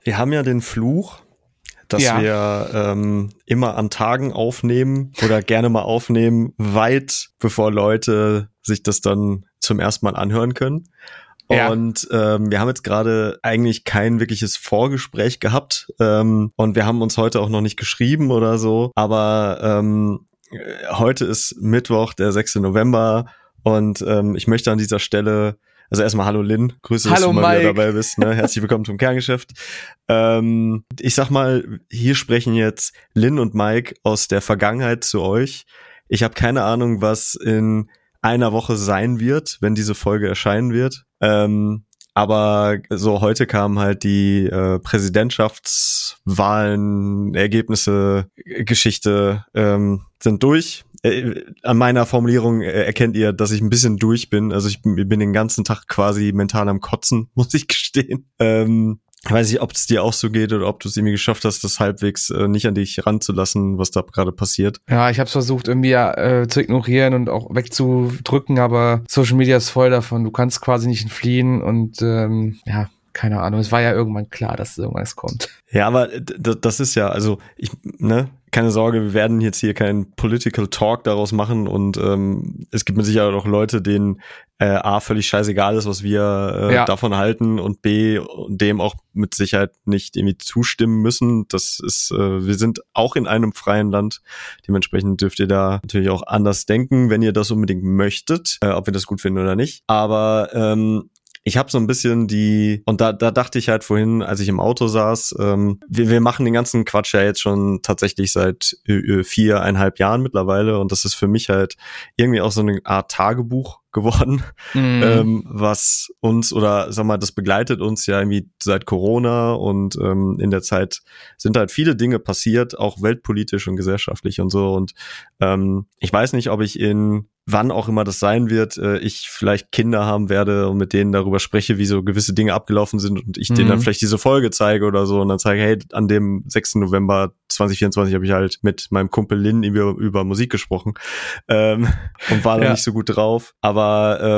Wir haben ja den Fluch, dass wir immer an Tagen aufnehmen oder gerne mal aufnehmen, weit bevor Leute sich das dann zum ersten Mal anhören können. Ja. Und wir haben jetzt gerade eigentlich kein wirkliches Vorgespräch gehabt und wir haben uns heute auch noch nicht geschrieben oder so, aber heute ist Mittwoch, der 6. November und ich möchte an dieser Stelle, also erstmal hallo Lynn, grüße, dass du mal wieder dabei bist, ne? Herzlich willkommen zum Kerngeschäft. Ich sag mal, hier sprechen jetzt Lynn und Mike aus der Vergangenheit zu euch. Ich habe keine Ahnung, was in einer Woche sein wird, wenn diese Folge erscheinen wird. Aber so heute kamen halt die Präsidentschaftswahlen, Ergebnisse, Geschichte sind durch. An meiner Formulierung erkennt ihr, dass ich ein bisschen durch bin. Also ich bin den ganzen Tag quasi mental am Kotzen, muss ich gestehen. Ich weiß nicht, ob es dir auch so geht oder ob du es irgendwie geschafft hast, das halbwegs nicht an dich ranzulassen, was da gerade passiert. Ja, ich habe es versucht irgendwie zu ignorieren und auch wegzudrücken, aber Social Media ist voll davon. Du kannst quasi nicht entfliehen und keine Ahnung. Es war ja irgendwann klar, dass irgendwas kommt. Ja, aber das ist ja, also keine Sorge, wir werden jetzt hier keinen Political Talk daraus machen und es gibt mit Sicherheit auch Leute, denen A, völlig scheißegal ist, was wir davon halten und B, dem auch mit Sicherheit nicht irgendwie zustimmen müssen. Das ist, wir sind auch in einem freien Land. Dementsprechend dürft ihr da natürlich auch anders denken, wenn ihr das unbedingt möchtet, ob wir das gut finden oder nicht. Aber ich habe so ein bisschen und da dachte ich halt vorhin, als ich im Auto saß, wir machen den ganzen Quatsch ja jetzt schon tatsächlich seit 4,5 Jahren mittlerweile und das ist für mich halt irgendwie auch so eine Art Tagebuch geworden, was uns oder sag mal, das begleitet uns ja irgendwie seit Corona und in der Zeit sind halt viele Dinge passiert, auch weltpolitisch und gesellschaftlich und so und ich weiß nicht, ob ich wann auch immer das sein wird, ich vielleicht Kinder haben werde und mit denen darüber spreche, wie so gewisse Dinge abgelaufen sind und ich denen dann vielleicht diese Folge zeige oder so und dann zeige, hey, an dem 6. November 2024 habe ich halt mit meinem Kumpel Lynn über Musik gesprochen und war da nicht so gut drauf, aber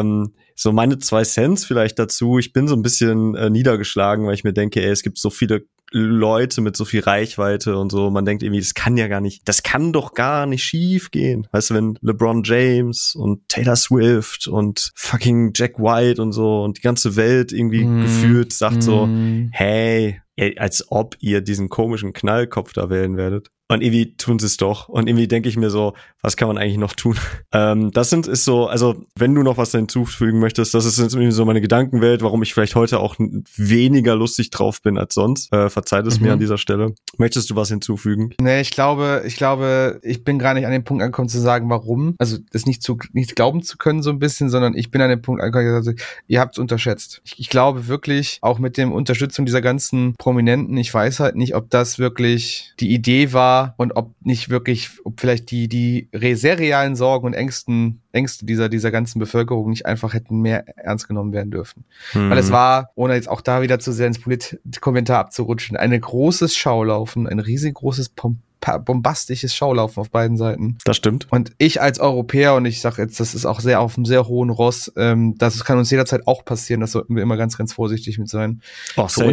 so meine 2 Cents vielleicht dazu, ich bin so ein bisschen niedergeschlagen, weil ich mir denke, es gibt so viele Leute mit so viel Reichweite und so, man denkt irgendwie, das kann doch gar nicht schief gehen. Weißt du, wenn LeBron James und Taylor Swift und fucking Jack White und so und die ganze Welt irgendwie gefühlt sagt so, hey, als ob ihr diesen komischen Knallkopf da wählen werdet. Und irgendwie tun sie es doch. Und irgendwie denke ich mir so, was kann man eigentlich noch tun? Ist so, also wenn du noch was hinzufügen möchtest, das ist jetzt irgendwie so meine Gedankenwelt, warum ich vielleicht heute auch weniger lustig drauf bin als sonst. Verzeiht es mir an dieser Stelle. Möchtest du was hinzufügen? Nee, ich glaube, ich bin gar nicht an den Punkt angekommen zu sagen, warum. Also das nicht glauben zu können so ein bisschen, sondern ich bin an den Punkt angekommen, also, ihr habt es unterschätzt. Ich glaube wirklich, auch mit der Unterstützung dieser ganzen Prominenten, ich weiß halt nicht, ob das wirklich die Idee war, und ob vielleicht die sehr realen Sorgen und Ängste dieser ganzen Bevölkerung nicht einfach hätten mehr ernst genommen werden dürfen. Weil es war, ohne jetzt auch da wieder zu sehr ins Polit-Kommentar abzurutschen, ein großes Schaulaufen, ein riesengroßes bombastisches Schaulaufen auf beiden Seiten. Das stimmt. Und ich als Europäer, und ich sage jetzt, das ist auch sehr auf einem sehr hohen Ross, das kann uns jederzeit auch passieren, das sollten wir immer ganz, ganz vorsichtig mit sein. Oh, safe.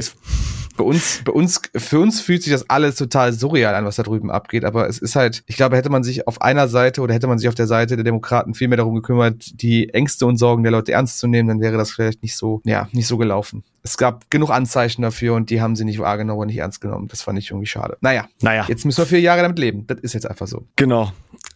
Für uns fühlt sich das alles total surreal an, was da drüben abgeht, aber es ist halt, ich glaube, hätte man sich auf einer Seite oder hätte man sich auf der Seite der Demokraten viel mehr darum gekümmert, die Ängste und Sorgen der Leute ernst zu nehmen, dann wäre das vielleicht nicht so gelaufen. Es gab genug Anzeichen dafür und die haben sie nicht wahrgenommen und nicht ernst genommen. Das fand ich irgendwie schade. Naja. Jetzt müssen wir 4 Jahre damit leben. Das ist jetzt einfach so. Genau.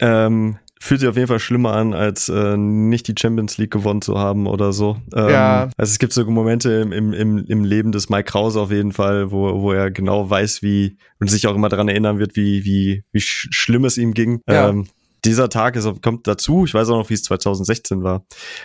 Fühlt sich auf jeden Fall schlimmer an, als nicht die Champions League gewonnen zu haben oder so. Also es gibt so Momente im Leben des Mike Krause auf jeden Fall, wo er genau weiß, und sich auch immer daran erinnern wird, wie schlimm es ihm ging. Ja. Dieser Tag kommt dazu. Ich weiß auch noch, wie es 2016 war.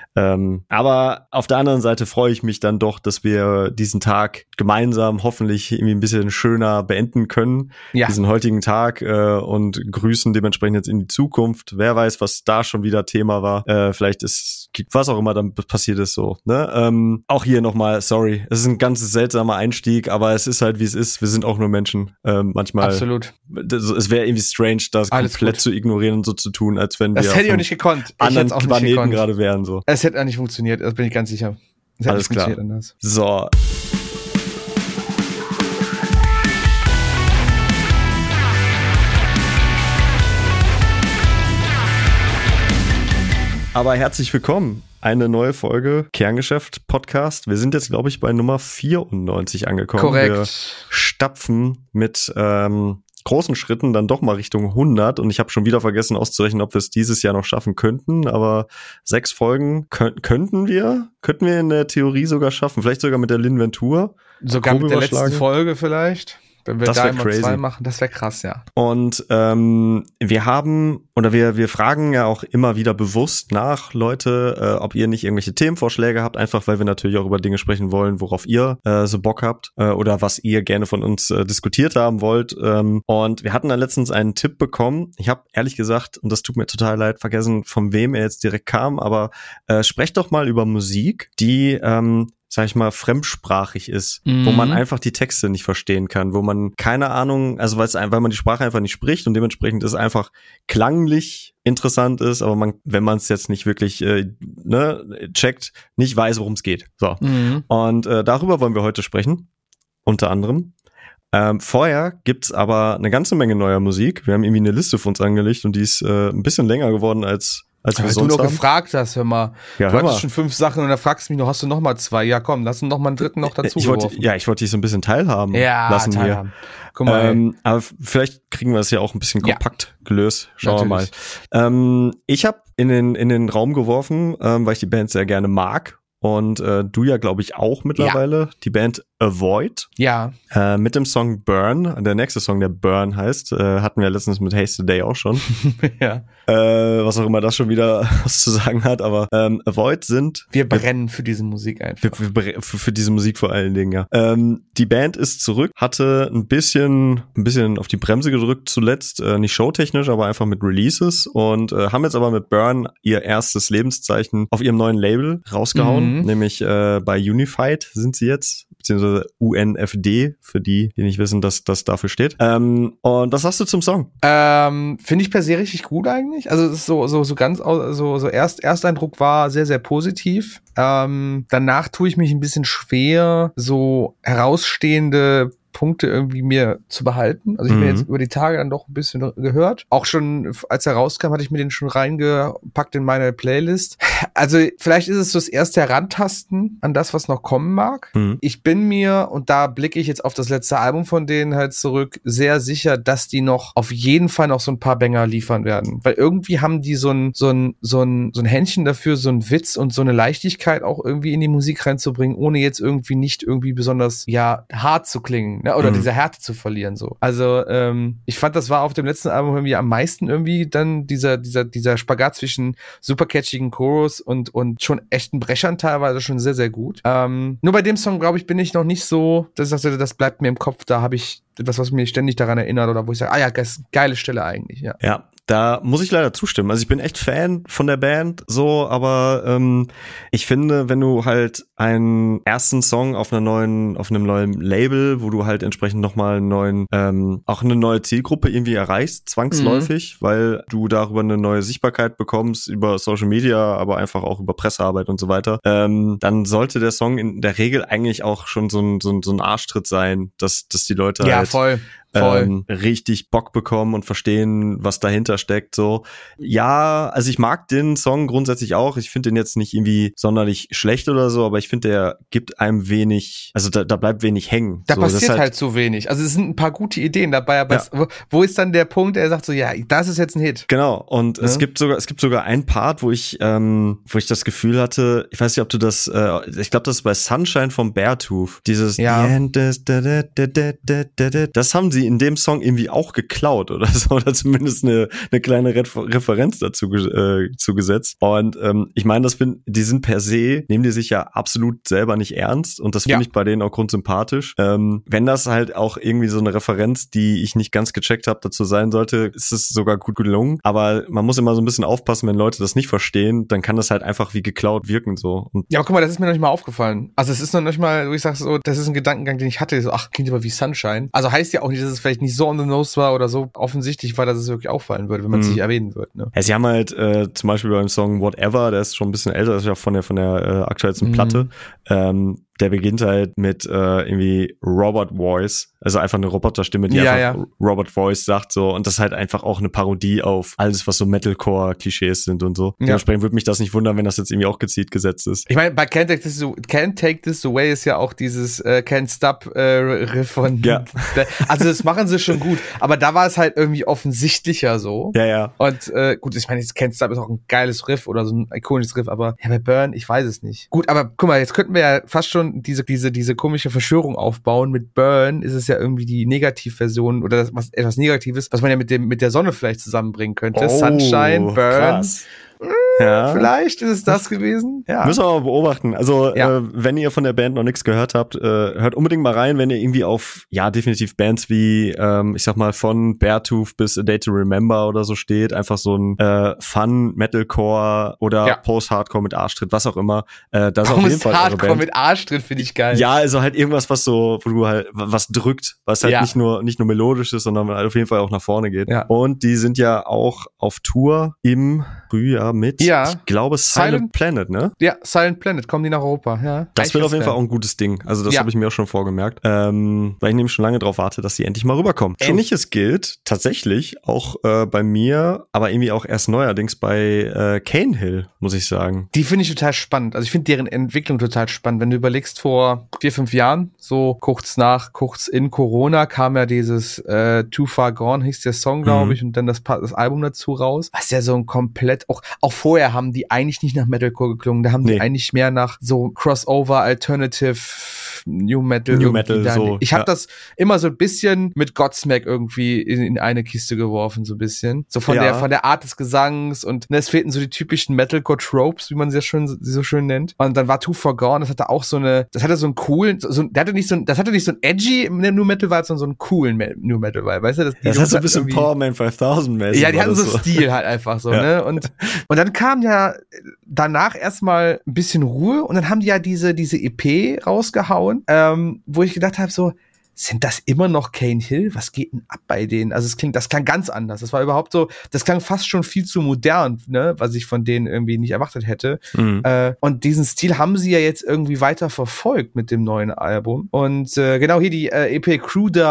Aber auf der anderen Seite freue ich mich dann doch, dass wir diesen Tag gemeinsam hoffentlich irgendwie ein bisschen schöner beenden können. Ja. Diesen heutigen Tag und grüßen dementsprechend jetzt in die Zukunft. Wer weiß, was da schon wieder Thema war. Vielleicht was auch immer dann passiert ist so. Ne? Auch hier nochmal, sorry. Es ist ein ganz seltsamer Einstieg, aber es ist halt, wie es ist. Wir sind auch nur Menschen. Manchmal. Absolut. Es wäre irgendwie strange, das komplett zu ignorieren und so zu tun, als wenn wir das hätte ich auch nicht gekonnt. anderen Planeten gerade wären. So. Es hätte auch nicht funktioniert, das bin ich ganz sicher. Es hätte alles nicht klar. Anders. So. Aber herzlich willkommen. Eine neue Folge Kerngeschäft Podcast. Wir sind jetzt, glaube ich, bei Nummer 94 angekommen. Korrekt. Wir stapfen mit großen Schritten dann doch mal Richtung 100. Und ich habe schon wieder vergessen auszurechnen, ob wir es dieses Jahr noch schaffen könnten. Aber 6 Folgen könnten wir in der Theorie sogar schaffen. Vielleicht sogar mit der L'Inventur. Sogar mit der letzten Folge vielleicht. Wenn wir das da immer crazy. 2 machen, das wäre krass, ja. Und wir fragen ja auch immer wieder bewusst nach, Leute, ob ihr nicht irgendwelche Themenvorschläge habt, einfach weil wir natürlich auch über Dinge sprechen wollen, worauf ihr so Bock habt oder was ihr gerne von uns diskutiert haben wollt. Und wir hatten da letztens einen Tipp bekommen. Ich habe ehrlich gesagt, und das tut mir total leid, vergessen, von wem er jetzt direkt kam, aber sprecht doch mal über Musik, die sag ich mal, fremdsprachig ist, wo man einfach die Texte nicht verstehen kann, wo man keine Ahnung, also weil man die Sprache einfach nicht spricht und dementsprechend ist einfach klanglich interessant ist, aber wenn man es jetzt nicht wirklich checkt, nicht weiß, worum es geht. So. Und darüber wollen wir heute sprechen, unter anderem. Vorher gibt's aber eine ganze Menge neuer Musik. Wir haben irgendwie eine Liste für uns angelegt und die ist ein bisschen länger geworden als wir sonst haben. Du noch gefragt hast, hör mal. Ja, du hattest schon 5 Sachen und dann fragst du mich noch, hast du noch mal 2? Ja, komm, lass uns noch mal einen dritten noch dazu geworfen. Ich wollte dich so ein bisschen teilhaben lassen teilhaben. hier. Guck mal. Aber vielleicht kriegen wir es ja auch ein bisschen kompakt gelöst. Schauen natürlich. wir mal. Ich habe in den Raum geworfen, weil ich die Band sehr gerne mag. Und du ja, glaube ich, auch mittlerweile. Die Band Avoid. Ja. Mit dem Song Burn. Der nächste Song, der Burn heißt, hatten wir letztens mit Haste Today auch schon. Ja. Was auch immer das schon wieder was zu sagen hat. Aber Avoid sind... Wir brennen für diese Musik einfach. Für diese Musik vor allen Dingen, ja. Die Band ist zurück, hatte ein bisschen auf die Bremse gedrückt zuletzt. Nicht showtechnisch, aber einfach mit Releases. Und haben jetzt aber mit Burn ihr erstes Lebenszeichen auf ihrem neuen Label rausgehauen. Nämlich bei Unified sind sie jetzt, beziehungsweise UNFD, für die nicht wissen, dass das dafür steht. Und was sagst du zum Song? Finde ich per se richtig gut eigentlich. Also es ist so ganz Ersteindruck war sehr, sehr positiv. Danach tue ich mich ein bisschen schwer, so herausstehende Punkte irgendwie mir zu behalten. Also ich habe jetzt über die Tage dann doch ein bisschen gehört. Auch schon, als er rauskam, hatte ich mir den schon reingepackt in meine Playlist. Also vielleicht ist es so das erste Herantasten an das, was noch kommen mag. Ich bin mir, und da blicke ich jetzt auf das letzte Album von denen halt zurück, sehr sicher, dass die noch auf jeden Fall noch so ein paar Banger liefern werden. Weil irgendwie haben die so ein Händchen dafür, so ein Witz und so eine Leichtigkeit auch irgendwie in die Musik reinzubringen, ohne jetzt irgendwie nicht irgendwie besonders, hart zu klingen. Ne, oder diese Härte zu verlieren, so. Also, ich fand, das war auf dem letzten Album irgendwie am meisten irgendwie dann dieser Spagat zwischen super catchigen Chorus und schon echten Brechern teilweise schon sehr, sehr gut. Nur bei dem Song, glaube ich, bin ich noch nicht so, das bleibt mir im Kopf, da habe ich etwas, was mich ständig daran erinnert oder wo ich sage, das ist eine geile Stelle eigentlich, ja. Ja. Da muss ich leider zustimmen. Also ich bin echt Fan von der Band, so, aber ich finde, wenn du halt einen ersten Song auf einem neuen Label, wo du halt entsprechend nochmal auch eine neue Zielgruppe irgendwie erreichst, zwangsläufig, weil du darüber eine neue Sichtbarkeit bekommst, über Social Media, aber einfach auch über Pressearbeit und so weiter, dann sollte der Song in der Regel eigentlich auch schon so ein Arschtritt sein, dass die Leute halt voll. Richtig Bock bekommen und verstehen, was dahinter steckt, so. Ja, also ich mag den Song grundsätzlich auch. Ich finde den jetzt nicht irgendwie sonderlich schlecht oder so, aber ich finde, der gibt einem wenig, also da bleibt wenig hängen. Da passiert halt zu wenig. Also es sind ein paar gute Ideen dabei, aber wo ist dann der Punkt, der sagt so, das ist jetzt ein Hit. Genau, und es gibt sogar einen Part, wo ich das Gefühl hatte, ich weiß nicht, ob du das, ich glaube, das ist bei Sunshine vom Beartooth, dieses das haben sie in dem Song irgendwie auch geklaut oder so, oder zumindest eine kleine Referenz dazu zugesetzt. Und ich meine, die sind per se, nehmen die sich ja absolut selber nicht ernst und das finde ich bei denen auch grundsympathisch. Wenn das halt auch irgendwie so eine Referenz, die ich nicht ganz gecheckt habe, dazu sein sollte, ist es sogar gut gelungen. Aber man muss immer so ein bisschen aufpassen, wenn Leute das nicht verstehen, dann kann das halt einfach wie geklaut wirken so. Und aber guck mal, das ist mir noch nicht mal aufgefallen. Also es ist noch nicht mal, wo ich sage so, das ist ein Gedankengang, den ich hatte, so, klingt aber wie Sunshine. Also heißt ja auch nicht, dass es vielleicht nicht so on the nose war oder so offensichtlich war, dass es wirklich auffallen würde, wenn man es nicht erwähnen würde. Ne? Ja, sie haben halt zum Beispiel beim Song Whatever, der ist schon ein bisschen älter, das ist ja von der aktuellsten Platte, der beginnt halt mit irgendwie Robot Voice, also einfach eine Roboterstimme, die einfach Robot Voice sagt so, und das ist halt einfach auch eine Parodie auf alles, was so Metalcore-Klischees sind und so. Dementsprechend würde mich das nicht wundern, wenn das jetzt irgendwie auch gezielt gesetzt ist. Ich meine, bei Can't Take This Away ist ja auch dieses Can't Stop Riff von also das machen sie schon gut, aber da war es halt irgendwie offensichtlicher so. Ja. Und gut, ich meine, jetzt Can't Stop ist auch ein geiles Riff oder so ein ikonisches Riff, aber ja, bei Burn, ich weiß es nicht. Gut, aber guck mal, jetzt könnten wir ja fast schon diese komische Verschwörung aufbauen. Mit Burn ist es ja irgendwie die Negativversion oder etwas Negatives, was man ja mit der Sonne vielleicht zusammenbringen könnte. Sunshine, Burn. Krass. Ja. Vielleicht ist es das gewesen. Ja. Müssen wir mal beobachten. Also, wenn ihr von der Band noch nichts gehört habt, hört unbedingt mal rein, wenn ihr irgendwie auf, definitiv Bands wie, ich sag mal, von Beartooth bis A Day to Remember oder so steht. Einfach so ein Fun, Metalcore oder Post-Hardcore mit Arschtritt, was auch immer. Das ist auf jeden Fall Hardcore Band. Mit Arschtritt finde ich geil. Ja, also halt irgendwas, was so, wo du halt was drückt, was halt nicht nur melodisch ist, sondern halt auf jeden Fall auch nach vorne geht. Ja. Und die sind ja auch auf Tour im Frühjahr mit, ich glaube, Silent Planet, ne? Ja, Silent Planet, kommen die nach Europa, ja. Das wird auf jeden Fall auch ein gutes Ding. Also das habe ich mir auch schon vorgemerkt. Weil ich nämlich schon lange drauf warte, dass die endlich mal rüberkommen. Ähnliches gilt tatsächlich auch bei mir, aber irgendwie auch erst neuerdings bei Cane Hill, muss ich sagen. Die finde ich total spannend. Also ich finde deren Entwicklung total spannend. Wenn du überlegst, vor 4-5 Jahren, so kurz in Corona, kam ja dieses Too Far Gone, hieß der Song, glaube ich, und dann das Album dazu raus. Was ja so ein komplett, auch vorher haben die eigentlich nicht nach Metalcore geklungen, da haben die eigentlich mehr nach so Crossover, Alternative, New Metal so. Ich habe das immer so ein bisschen mit Godsmack irgendwie in eine Kiste geworfen, so ein bisschen. So von der Art des Gesangs und es fehlten so die typischen Metalcore-Tropes, wie man sie so schön nennt. Und dann war Too Far Gone, das hatte so einen coolen, das hatte nicht so ein edgy New Metal Vibe, sondern so einen coolen New Metal Vibe, weißt du? Das hat so ein bisschen Power Man 5000 mäßig. Ja, die hatten so Stil halt einfach so, ne? Und dann kam ja danach erstmal ein bisschen Ruhe und dann haben die ja diese EP rausgehauen, wo ich gedacht habe, so, sind das immer noch Cane Hill? Was geht denn ab bei denen? Also das klang ganz anders. Das war überhaupt so, das klang fast schon viel zu modern, ne, was ich von denen irgendwie nicht erwartet hätte. Und diesen Stil haben sie ja jetzt irgendwie weiter verfolgt mit dem neuen Album. Und genau hier die EP ich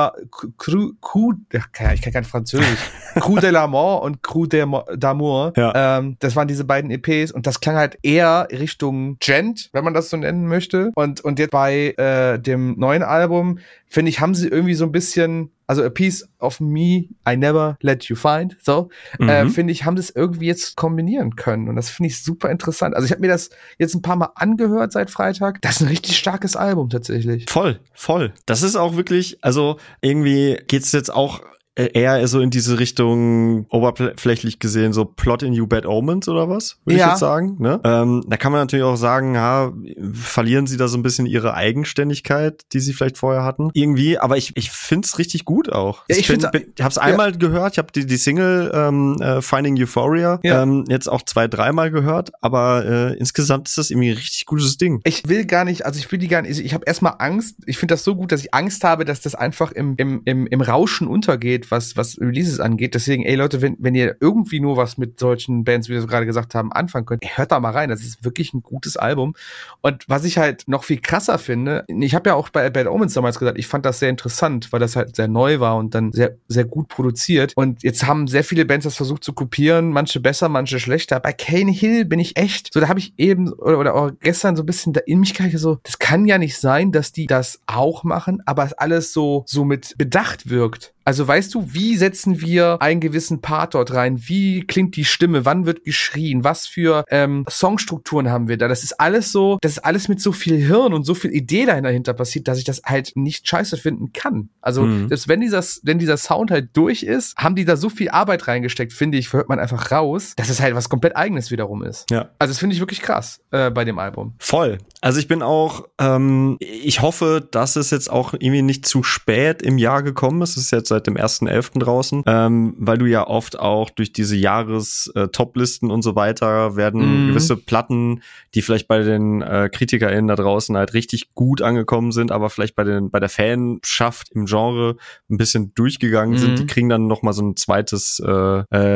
kann kein Französisch. Crew de la Mort und Crew d'Amour. Ja. Das waren diese beiden EPs und das klang halt eher Richtung Gent, wenn man das so nennen möchte. Und jetzt bei dem neuen Album, finde ich, haben sie irgendwie so ein bisschen, also A Piece of Me, I Never Let You Find, so, finde ich, haben sie es irgendwie jetzt kombinieren können. Und das finde ich super interessant. Also ich habe mir das jetzt ein paar Mal angehört seit Freitag. Das ist ein richtig starkes Album tatsächlich. Voll. Das ist auch wirklich, also irgendwie geht's jetzt auch eher so in diese Richtung, oberflächlich gesehen, so Plot in You Bad Omens oder was, würde ich jetzt sagen. Ne? Da kann man natürlich auch sagen, verlieren sie da so ein bisschen ihre Eigenständigkeit, die sie vielleicht vorher hatten. Irgendwie, aber ich find's richtig gut auch. Ja, ich hab's einmal gehört, ich habe die Single Finding Euphoria jetzt auch 2-3 Mal gehört, aber insgesamt ist das irgendwie ein richtig gutes Ding. Ich habe erstmal Angst, ich finde das so gut, dass ich Angst habe, dass das einfach im Rauschen untergeht, was Releases angeht. Deswegen, Leute, wenn ihr irgendwie nur was mit solchen Bands, wie wir so gerade gesagt haben, anfangen könnt, hört da mal rein. Das ist wirklich ein gutes Album. Und was ich halt noch viel krasser finde, ich habe ja auch bei Bad Omens damals gesagt, ich fand das sehr interessant, weil das halt sehr neu war und dann sehr, sehr gut produziert. Und jetzt haben sehr viele Bands das versucht zu kopieren, manche besser, manche schlechter. Bei Cane Hill bin ich echt, so da habe ich eben oder auch gestern so ein bisschen da in mich gedacht, so, das kann ja nicht sein, dass die das auch machen, aber es alles so mit Bedacht wirkt. Also weißt du, wie setzen wir einen gewissen Part dort rein? Wie klingt die Stimme? Wann wird geschrien? Was für Songstrukturen haben wir da? Das ist alles mit so viel Hirn und so viel Idee dahinter passiert, dass ich das halt nicht scheiße finden kann. Also selbst wenn dieser Sound halt durch ist, haben die da so viel Arbeit reingesteckt, finde ich, hört man einfach raus, dass es halt was komplett Eigenes wiederum ist. Ja. Also das finde ich wirklich krass bei dem Album. Voll. Also ich bin auch, ich hoffe, dass es jetzt auch irgendwie nicht zu spät im Jahr gekommen ist. Es ist jetzt seit dem 1.11. draußen, weil du ja oft auch durch diese Jahres-Top-Listen und so weiter werden gewisse Platten, die vielleicht bei den KritikerInnen da draußen halt richtig gut angekommen sind, aber vielleicht bei der Fanschaft im Genre ein bisschen durchgegangen sind, die kriegen dann noch mal so ein zweites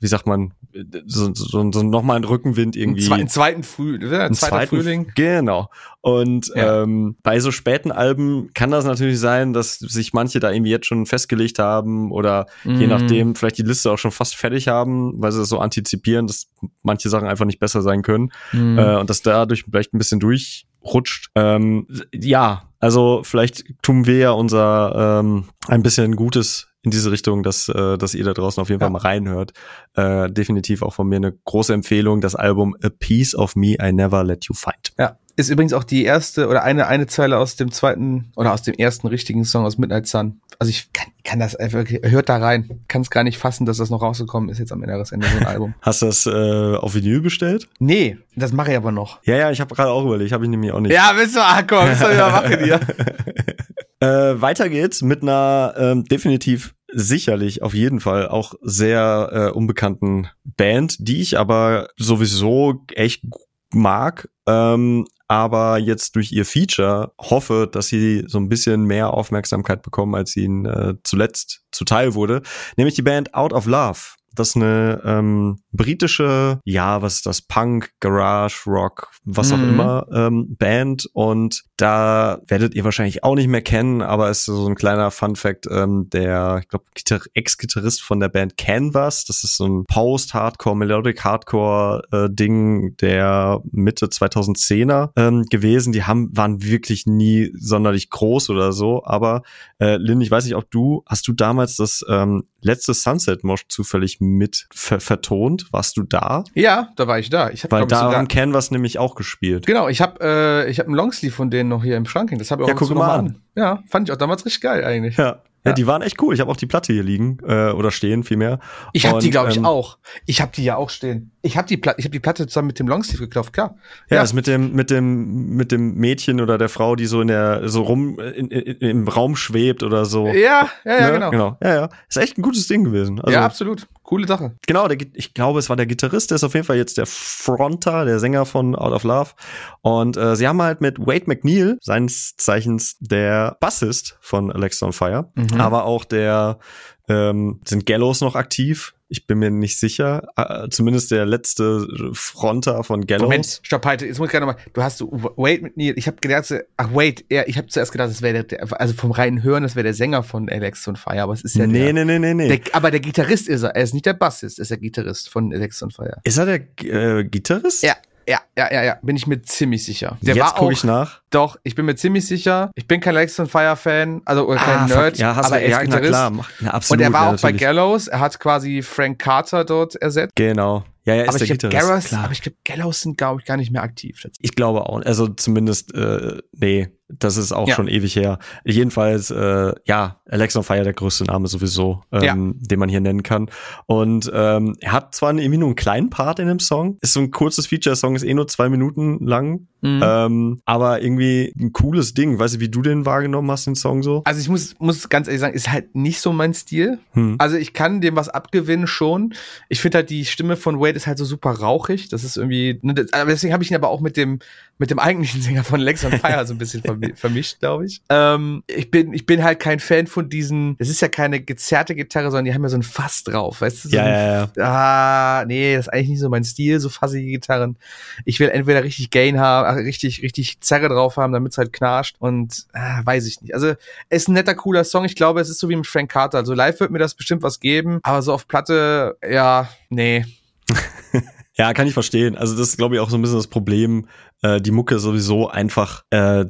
wie sagt man, so nochmal ein Rückenwind irgendwie. Einen zweiten Frühling. Genau. Und Ja. bei so späten Alben kann das natürlich sein, dass sich manche da irgendwie jetzt schon festgelegt haben oder je nachdem vielleicht die Liste auch schon fast fertig haben, weil sie das so antizipieren, dass manche Sachen einfach nicht besser sein können und dass dadurch vielleicht ein bisschen durchrutscht. Ja, also vielleicht tun wir ja unser ein bisschen Gutes in diese Richtung, dass ihr da draußen auf jeden Fall mal reinhört. Definitiv auch von mir eine große Empfehlung, das Album A Piece of Me I Never Let You Find. Ja, ist übrigens auch die erste oder eine Zeile aus dem zweiten oder aus dem ersten richtigen Song aus Midnight Sun. Also ich kann das einfach, hört da rein. Kann es gar nicht fassen, dass das noch rausgekommen ist jetzt am Ende so ein Album. Hast du das auf Vinyl bestellt? Nee, das mache ich aber noch. Ja, ich habe gerade auch überlegt, habe ich nämlich auch nicht. Ja, komm, was soll ich mal machen hier? Weiter geht's mit einer definitiv sicherlich auf jeden Fall auch sehr unbekannten Band, die ich aber sowieso echt mag, aber jetzt durch ihr Feature hoffe, dass sie so ein bisschen mehr Aufmerksamkeit bekommen, als ihnen zuletzt zuteil wurde, nämlich die Band Out of Love. Das ist eine britische, was ist das, Punk, Garage, Rock, was auch immer, Band. Und da werdet ihr wahrscheinlich auch nicht mehr kennen, aber es ist so ein kleiner Fun-Fact, der, ich glaube, Ex-Gitarrist von der Band Canvas, das ist so ein Post-Hardcore, Melodic-Hardcore-Ding der Mitte 2010er gewesen. Die waren wirklich nie sonderlich groß oder so, aber Lynn, ich weiß nicht, hast du damals das letzte Sunset Mosh zufällig mit vertont? Warst du da? Ja, da war ich da. Weil da haben Canvas nämlich auch gespielt. Genau, ich hab einen Longsleeve von denen noch hier im Schrank hängen. Das habe ich auch guck mal an. Ja, fand ich auch damals richtig geil eigentlich. Ja, die waren echt cool. Ich habe auch die Platte hier liegen oder stehen vielmehr. Ich habe die, glaube ich, auch. Ich habe die ja auch stehen. Ich habe die Platte zusammen mit dem Longsleeve gekauft, klar. Ja, das mit dem Mädchen oder der Frau, die so im Raum schwebt oder so. Ja, genau. Ja. Ist echt ein gutes Ding gewesen. Also, ja, absolut. Coole Sache. Genau, ich glaube, es war der Gitarrist, der ist auf jeden Fall jetzt der Fronter, der Sänger von Out of Love. Und sie haben halt mit Wade McNeil, seines Zeichens der Bassist von Alexisonfire, aber auch sind Gallows noch aktiv? Ich bin mir nicht sicher. Zumindest der letzte Fronter von Gallows. Moment, stopp, halt, jetzt muss ich gerade nochmal. Du hast Wade McNeil, ich habe gedacht, ich habe zuerst gedacht, das wäre also vom reinen Hören, das wäre der Sänger von Alexisonfire, aber es ist ja Nee. Aber der Gitarrist ist er ist nicht der Bassist, ist der Gitarrist von Alexisonfire. Ist er der Gitarrist? Ja. Bin ich mir ziemlich sicher. Jetzt gucke ich nach. Doch, ich bin mir ziemlich sicher. Ich bin kein Alexisonfire-Fan, also oder kein Nerd, aber er ist Gitarrist. Klar. Ja, absolut, und er war auch natürlich. bei Gallows. Er hat quasi Frank Carter dort ersetzt. Genau. Ja, ist der Gitarrist. Aber ich glaube, Gallows sind, glaube ich, gar nicht mehr aktiv. Ich glaube auch. Also zumindest, nee, das ist auch schon ewig her. Jedenfalls, Alexisonfire der größte Name sowieso, den man hier nennen kann. Und er hat zwar irgendwie nur einen kleinen Part in dem Song, ist so ein kurzes Feature-Song, ist nur 2 Minuten lang, aber irgendwie ein cooles Ding. Weißt du, wie du den wahrgenommen hast, den Song so? Also ich muss ganz ehrlich sagen, ist halt nicht so mein Stil. Also ich kann dem was abgewinnen schon. Ich finde halt, die Stimme von Wade ist halt so super rauchig. Das ist irgendwie, aber deswegen habe ich ihn aber auch mit dem eigentlichen Sänger von Alexisonfire so ein bisschen vermischt, glaube ich. Ich bin halt kein Fan von diesen, das ist ja keine gezerrte Gitarre, sondern die haben ja so ein Fass drauf, weißt du? So nee, das ist eigentlich nicht so mein Stil, so fassige Gitarren. Ich will entweder richtig Gain haben, richtig Zerre drauf haben, damit es halt knarscht und weiß ich nicht. Also es ist ein netter, cooler Song. Ich glaube, es ist so wie mit Frank Carter. Also live wird mir das bestimmt was geben, aber so auf Platte, nee. Ja, kann ich verstehen. Also das ist, glaube ich, auch so ein bisschen das Problem. Die Mucke ist sowieso einfach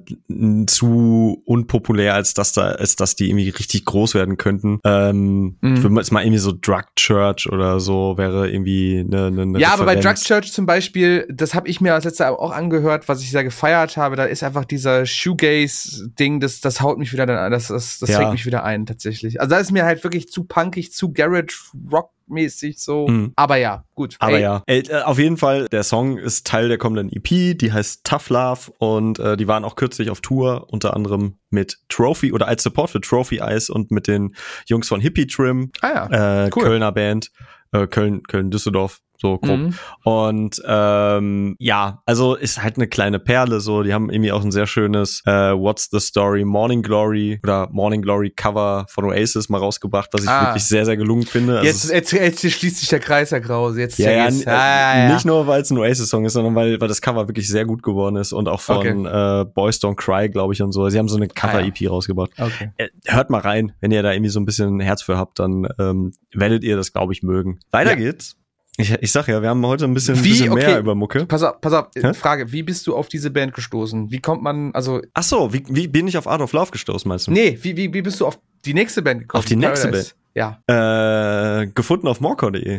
zu unpopulär, als dass die irgendwie richtig groß werden könnten. Ich würde jetzt mal irgendwie so Drug Church oder so wäre irgendwie eine Ja, Referenz. aber bei Drug Church zum Beispiel, das habe ich mir als letzter auch angehört, was ich sehr gefeiert habe. Da ist einfach dieser Shoegaze-Ding, das haut mich wieder dann an, das fängt mich wieder ein tatsächlich. Also da ist mir halt wirklich zu punkig, zu Garage Rock mäßig so. Aber ja, gut. Aber auf jeden Fall, der Song ist Teil der kommenden EP, die heißt Tough Love und die waren auch kürzlich auf Tour, unter anderem mit Trophy oder als Support für Trophy Eyes und mit den Jungs von Hippie Trim, Cool. Kölner Band, Köln-Düsseldorf, so grob. Und ja, also ist halt eine kleine Perle so. Die haben irgendwie auch ein sehr schönes What's the Story Morning Glory oder Morning Glory Cover von Oasis mal rausgebracht, was ich wirklich sehr, sehr gelungen finde. Also jetzt schließt sich der Kreis, Herr Krause. Jetzt nicht nur, weil es ein Oasis-Song ist, sondern weil das Cover wirklich sehr gut geworden ist und auch von Boys Don't Cry, glaube ich, und so. Sie haben so eine Cover-EP rausgebracht. Okay. Hört mal rein, wenn ihr da irgendwie so ein bisschen Herz für habt, dann werdet ihr das, glaube ich, mögen. Weiter geht's. Ich sag ja, wir haben heute ein bisschen mehr über Mucke. Pass auf, Frage, wie bist du auf diese Band gestoßen? Wie kommt man, also... Ach so, wie bin ich auf Art of Love gestoßen, meinst du? Nee, wie bist du auf die nächste Band gekommen? Auf die nächste Band? Ja. Gefunden auf morecore.de.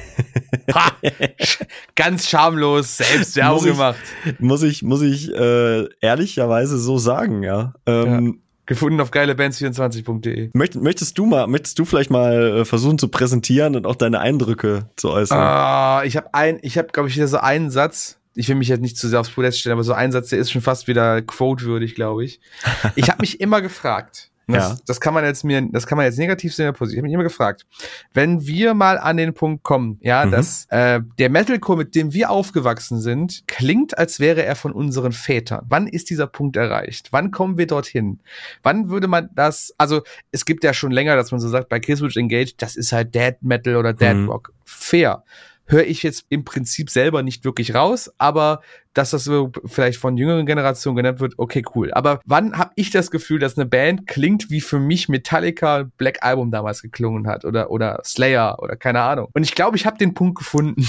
Ganz schamlos, selbst Werbung gemacht. Muss ich ehrlicherweise so sagen, ja. Gefunden auf geilebands24.de. Möchtest du vielleicht mal versuchen zu präsentieren und auch deine Eindrücke zu äußern? Ich habe glaube ich wieder so einen Satz. Ich will mich jetzt nicht zu sehr aufs Podest stellen, aber so ein Satz, der ist schon fast wieder quote-würdig, glaube ich. Ich habe mich immer gefragt, das kann man jetzt negativ sehen oder positiv. Ich habe mich immer gefragt, wenn wir mal an den Punkt kommen, dass der Metalcore, mit dem wir aufgewachsen sind, klingt, als wäre er von unseren Vätern. Wann ist dieser Punkt erreicht? Wann kommen wir dorthin? Wann würde man das, also es gibt ja schon länger, dass man so sagt, bei Killswitch Engage, das ist halt Dead Metal oder Dead Rock. Fair. Höre ich jetzt im Prinzip selber nicht wirklich raus, aber dass das so vielleicht von jüngeren Generationen genannt wird, okay, cool. Aber wann habe ich das Gefühl, dass eine Band klingt, wie für mich Metallica Black Album damals geklungen hat oder Slayer oder keine Ahnung. Und ich glaube, ich habe den Punkt gefunden.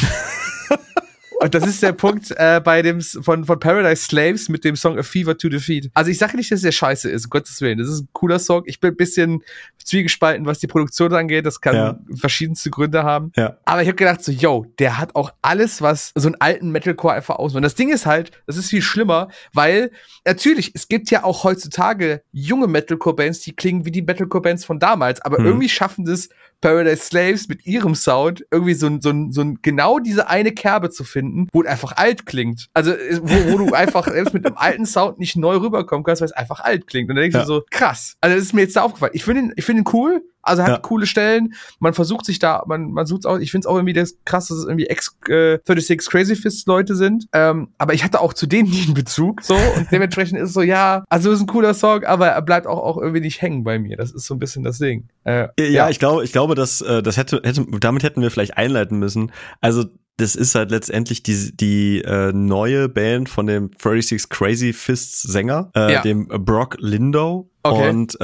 Und das ist der Punkt bei dem von Paradise Slaves mit dem Song A Fever to Defeat. Also ich sage nicht, dass der scheiße ist, um Gottes Willen. Das ist ein cooler Song. Ich bin ein bisschen zwiegespalten, was die Produktion angeht. Das kann verschiedenste Gründe haben. Ja. Aber ich habe gedacht so, der hat auch alles, was so einen alten Metalcore einfach ausmacht. Und das Ding ist halt, das ist viel schlimmer, weil natürlich, es gibt ja auch heutzutage junge Metalcore-Bands, die klingen wie die Metalcore-Bands von damals, aber irgendwie schaffen das Paradise Slaves mit ihrem Sound irgendwie so genau diese eine Kerbe zu finden, wo es einfach alt klingt. Also, wo du einfach selbst mit einem alten Sound nicht neu rüberkommen kannst, weil es einfach alt klingt. Und dann denkst du so, krass. Also, das ist mir jetzt da aufgefallen. Ich finde ihn cool. Also er hat coole Stellen, man versucht sich da, man sucht auch, ich finde es auch irgendwie das krass, dass es irgendwie 36 Crazy Fists Leute sind, aber ich hatte auch zu denen nie einen Bezug, so, und dementsprechend ist es so, also es ist ein cooler Song, aber er bleibt auch irgendwie nicht hängen bei mir, das ist so ein bisschen das Ding. Ich glaube, dass damit hätten wir vielleicht einleiten müssen, also das ist halt letztendlich die neue Band von dem 36 Crazy Fists Sänger, dem Brock Lindow, und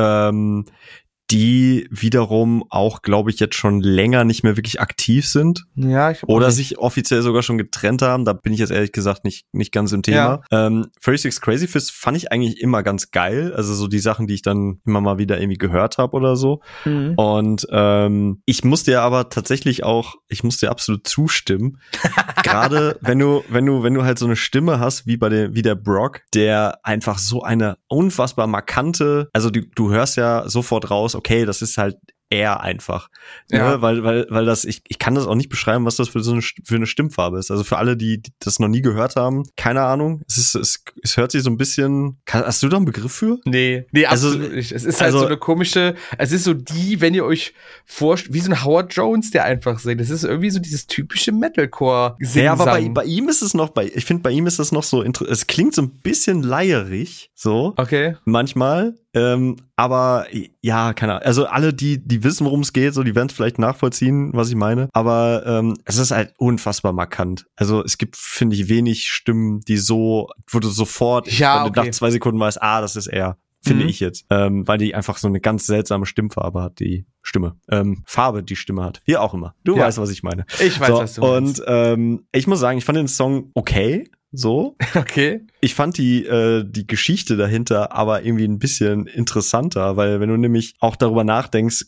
die wiederum auch, glaube ich, jetzt schon länger nicht mehr wirklich aktiv sind. Ja, ich oder sich offiziell sogar schon getrennt haben. Da bin ich jetzt ehrlich gesagt nicht ganz im Thema. 36 Crazy Fists fand ich eigentlich immer ganz geil. Also so die Sachen, die ich dann immer mal wieder irgendwie gehört habe oder so. Und ich muss dir aber tatsächlich auch, absolut zustimmen. Gerade wenn du halt so eine Stimme hast wie der Brock, der einfach so eine unfassbar markante, also du hörst ja sofort raus, okay, das ist halt er einfach. Ne? Weil das, ich kann das auch nicht beschreiben, was das für eine Stimmfarbe ist. Also für alle, die das noch nie gehört haben, keine Ahnung. Es hört sich so ein bisschen, hast du da einen Begriff für? Nee, absolut nicht. Es ist halt so eine komische, es ist so wenn ihr euch vorstellt, wie so ein Howard Jones, der einfach singt. Das ist irgendwie so dieses typische Metalcore-Singen. Ja, aber bei ihm ist es noch, ich finde, bei ihm ist das noch so, es klingt so ein bisschen leierig, so. Okay. Manchmal. Aber ja, keine Ahnung. Also alle, die wissen, worum es geht, so, die werden es vielleicht nachvollziehen, was ich meine. Aber es ist halt unfassbar markant. Also es gibt, finde ich, wenig Stimmen, die so, wo du sofort nach 2 Sekunden weißt, das ist er. Finde ich jetzt. Weil die einfach so eine ganz seltsame Stimmfarbe hat, die Stimme. Farbe, die Stimme hat. Wie auch immer. Du weißt, was ich meine. Ich weiß, was du meinst. Und ich muss sagen, ich fand den Song okay. So. Okay. Ich fand die Geschichte dahinter aber irgendwie ein bisschen interessanter, weil wenn du nämlich auch darüber nachdenkst,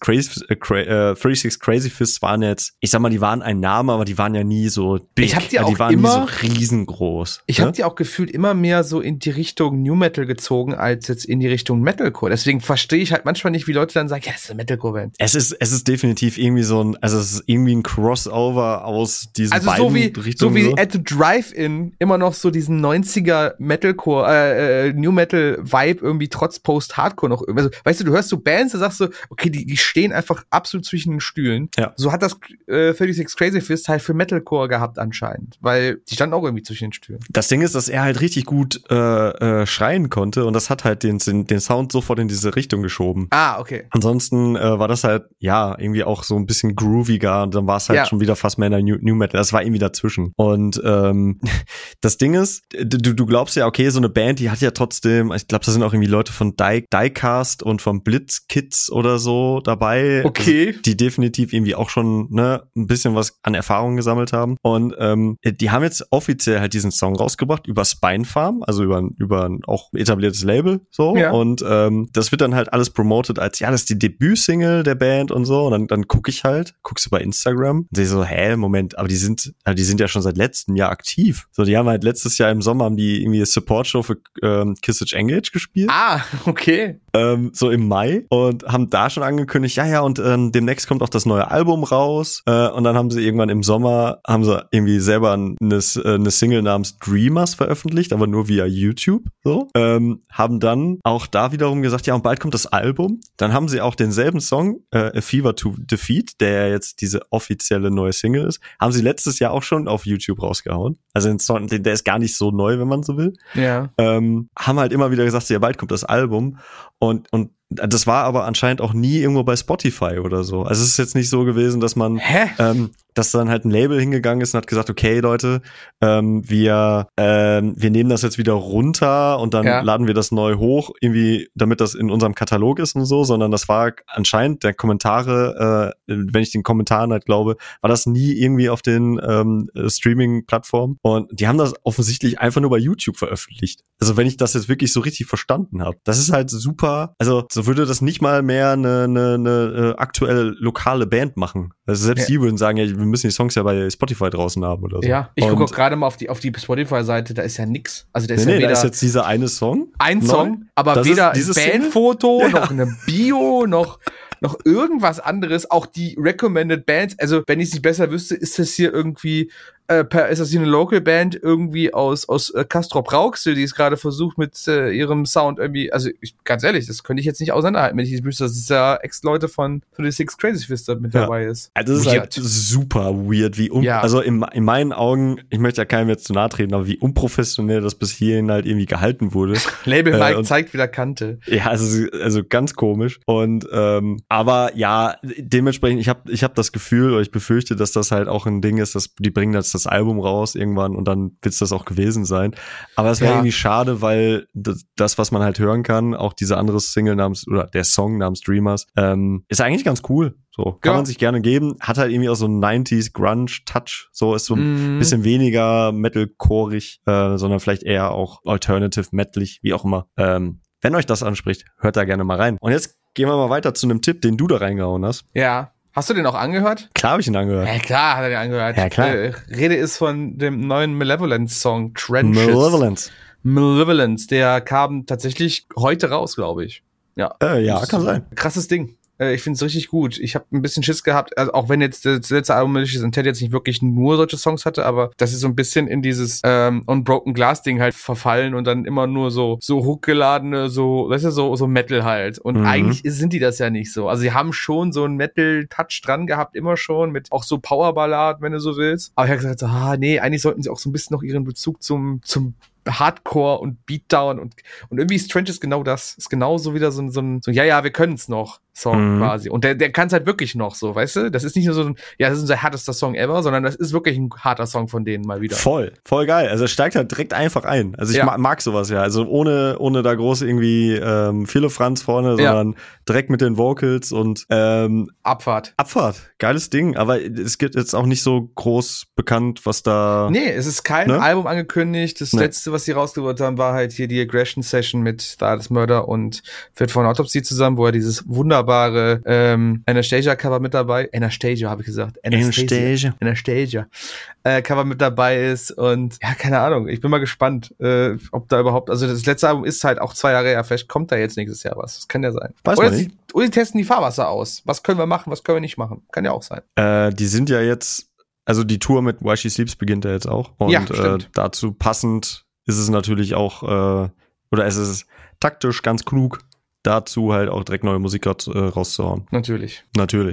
36 Crazy Fists waren jetzt, ich sag mal, die waren ein Name, aber die waren ja nie so big. Ich hab die auch die waren immer, nie so riesengroß. Ich habe die auch gefühlt immer mehr so in die Richtung New Metal gezogen, als jetzt in die Richtung Metalcore. Deswegen verstehe ich halt manchmal nicht, wie Leute dann sagen, das ist eine Metalcore-Band. Es ist definitiv irgendwie es ist irgendwie ein Crossover aus diesen beiden Richtungen. So wie At the Drive-In immer noch noch so diesen 90er Metalcore, New Metal Vibe irgendwie trotz Post-Hardcore noch. Also, weißt du hörst so Bands, da sagst du, okay, die stehen einfach absolut zwischen den Stühlen. Ja. So hat das 36 Crazy Fist halt für Metalcore gehabt anscheinend, weil die standen auch irgendwie zwischen den Stühlen. Das Ding ist, dass er halt richtig gut schreien konnte und das hat halt den Sound sofort in diese Richtung geschoben. Ah, okay. Ansonsten war das halt, ja, irgendwie auch so ein bisschen grooviger und dann war es halt schon wieder fast mehr in der New Metal. Das war irgendwie dazwischen. Und das Ding ist, du glaubst ja, okay, so eine Band, die hat ja trotzdem, ich glaube, da sind auch irgendwie Leute von Diecast und von Blitzkids oder so dabei. Okay. Also, die definitiv irgendwie auch schon ein bisschen was an Erfahrung gesammelt haben. Und die haben jetzt offiziell halt diesen Song rausgebracht über Spinefarm, also über ein auch etabliertes Label so. Ja. Und das wird dann halt alles promoted als, ja, das ist die Debütsingle der Band und so. Und dann guckst du bei Instagram und sehe so, Moment, aber die sind ja schon seit letztem Jahr aktiv. So, die haben halt letztes Jahr im Sommer haben die irgendwie eine Support-Show für Kissage Engage gespielt. Ah, okay. So im Mai und haben da schon angekündigt, und demnächst kommt auch das neue Album raus und dann haben sie irgendwann im Sommer irgendwie selber eine Single namens Dreamers veröffentlicht, aber nur via YouTube, so. Haben dann auch da wiederum gesagt, ja, und bald kommt das Album. Dann haben sie auch denselben Song, A Fever to Defeat, der jetzt diese offizielle neue Single ist, haben sie letztes Jahr auch schon auf YouTube rausgehauen. Also den Song, der ist gar nicht so neu, wenn man so will. Ja. Haben halt immer wieder gesagt, ja, bald kommt das Album und das war aber anscheinend auch nie irgendwo bei Spotify oder so. Also es ist jetzt nicht so gewesen, dass man, dass dann halt ein Label hingegangen ist und hat gesagt, okay, Leute, wir nehmen das jetzt wieder runter und dann laden wir das neu hoch, irgendwie, damit das in unserem Katalog ist und so, sondern das war anscheinend der Kommentare, wenn ich den Kommentaren halt glaube, war das nie irgendwie auf den Streaming-Plattformen und die haben das offensichtlich einfach nur bei YouTube veröffentlicht. Also wenn ich das jetzt wirklich so richtig verstanden habe. Das ist halt super, also so würde das nicht mal mehr eine aktuelle lokale Band machen. Also selbst die würden sagen, ja, wir müssen die Songs ja bei Spotify draußen haben oder so. Ja, ich gucke auch gerade mal auf die Spotify-Seite, da ist ja nix. Also da ist da ist jetzt dieser eine Song. Ein Song, aber das weder ein Bandfoto, noch eine Bio, noch irgendwas anderes. Auch die Recommended Bands, also wenn ich es nicht besser wüsste, ist das hier irgendwie ist das hier eine Local Band irgendwie aus Castrop Rauxel, die es gerade versucht mit ihrem Sound irgendwie, also ganz ehrlich, das könnte ich jetzt nicht auseinanderhalten, wenn ich jetzt wüsste, dass es ja Ex-Leute von 36 Crazy Fist mit dabei ist. Also das ist halt super weird, also in meinen Augen, ich möchte ja keinem jetzt zu nahe treten, aber wie unprofessionell das bis hierhin halt irgendwie gehalten wurde. Label Mike zeigt wieder Kante. Ja, also ganz komisch. Und aber ja, dementsprechend, ich hab das Gefühl, oder ich befürchte, dass das halt auch ein Ding ist, dass die bringen das Album raus irgendwann und dann wird's das auch gewesen sein. Aber es wäre irgendwie schade, weil das, was man halt hören kann, auch diese andere Single oder der Song namens Dreamers, ist eigentlich ganz cool. So, kann man sich gerne geben. Hat halt irgendwie auch so einen 90s Grunge-Touch. So, ist so ein bisschen weniger Metalcoreig, sondern vielleicht eher auch Alternative Metalig, wie auch immer. Wenn euch das anspricht, hört da gerne mal rein. Und jetzt gehen wir mal weiter zu einem Tipp, den du da reingehauen hast. Ja. Hast du den auch angehört? Klar habe ich ihn angehört. Ja, klar hat er den angehört. Ja, klar. Rede ist von dem neuen Malevolence-Song, Trenches. Malevolence, der kam tatsächlich heute raus, glaube ich. Ja, kann sein. Krasses Ding. Ich finde es richtig gut. Ich habe ein bisschen Schiss gehabt, also auch wenn jetzt das letzte Album Malicious Intent jetzt nicht wirklich nur solche Songs hatte, aber das ist so ein bisschen in dieses Unbroken Glass Ding halt verfallen und dann immer nur so hochgeladene, so, weißt du, so Metal halt. Und eigentlich sind die das ja nicht so. Also sie haben schon so einen Metal-Touch dran gehabt, immer schon, mit auch so Powerballaden, wenn du so willst. Aber ich habe gesagt, nee, eigentlich sollten sie auch so ein bisschen noch ihren Bezug zum Hardcore und Beatdown und irgendwie ist Trenches genau das. Ist genauso wieder so ein ja, wir können's noch Song quasi. Und der kann's halt wirklich noch so, weißt du? Das ist nicht nur so das ist unser härtester Song ever, sondern das ist wirklich ein harter Song von denen mal wieder. Voll geil. Also er steigt halt direkt einfach ein. Also ich mag sowas ja. Also ohne da groß irgendwie viele Franz vorne, sondern direkt mit den Vocals und Abfahrt. Geiles Ding. Aber es gibt jetzt auch nicht so groß bekannt, was da. Nee, es ist kein Album angekündigt. Das letzte, was sie rausgebracht haben, war halt hier die Aggression Session mit Stardust Murder und Fit for an Autopsy zusammen, wo er dieses wunderbare Anastasia-Cover mit dabei. Anastasia, habe ich gesagt. Anastasia. Cover mit dabei ist und ja, keine Ahnung. Ich bin mal gespannt, ob da überhaupt, also das letzte Album ist halt auch 2 Jahre her, vielleicht kommt da jetzt nächstes Jahr was. Das kann ja sein. Weiß man nicht. Oder sie testen die Fahrwasser aus. Was können wir machen, was können wir nicht machen? Kann ja auch sein. Die sind ja jetzt, Also die Tour mit Why She Sleeps beginnt ja jetzt auch. Und Ja, dazu passend ist es natürlich auch, oder es ist taktisch ganz klug, dazu halt auch direkt neue Musik rauszuhauen. Natürlich.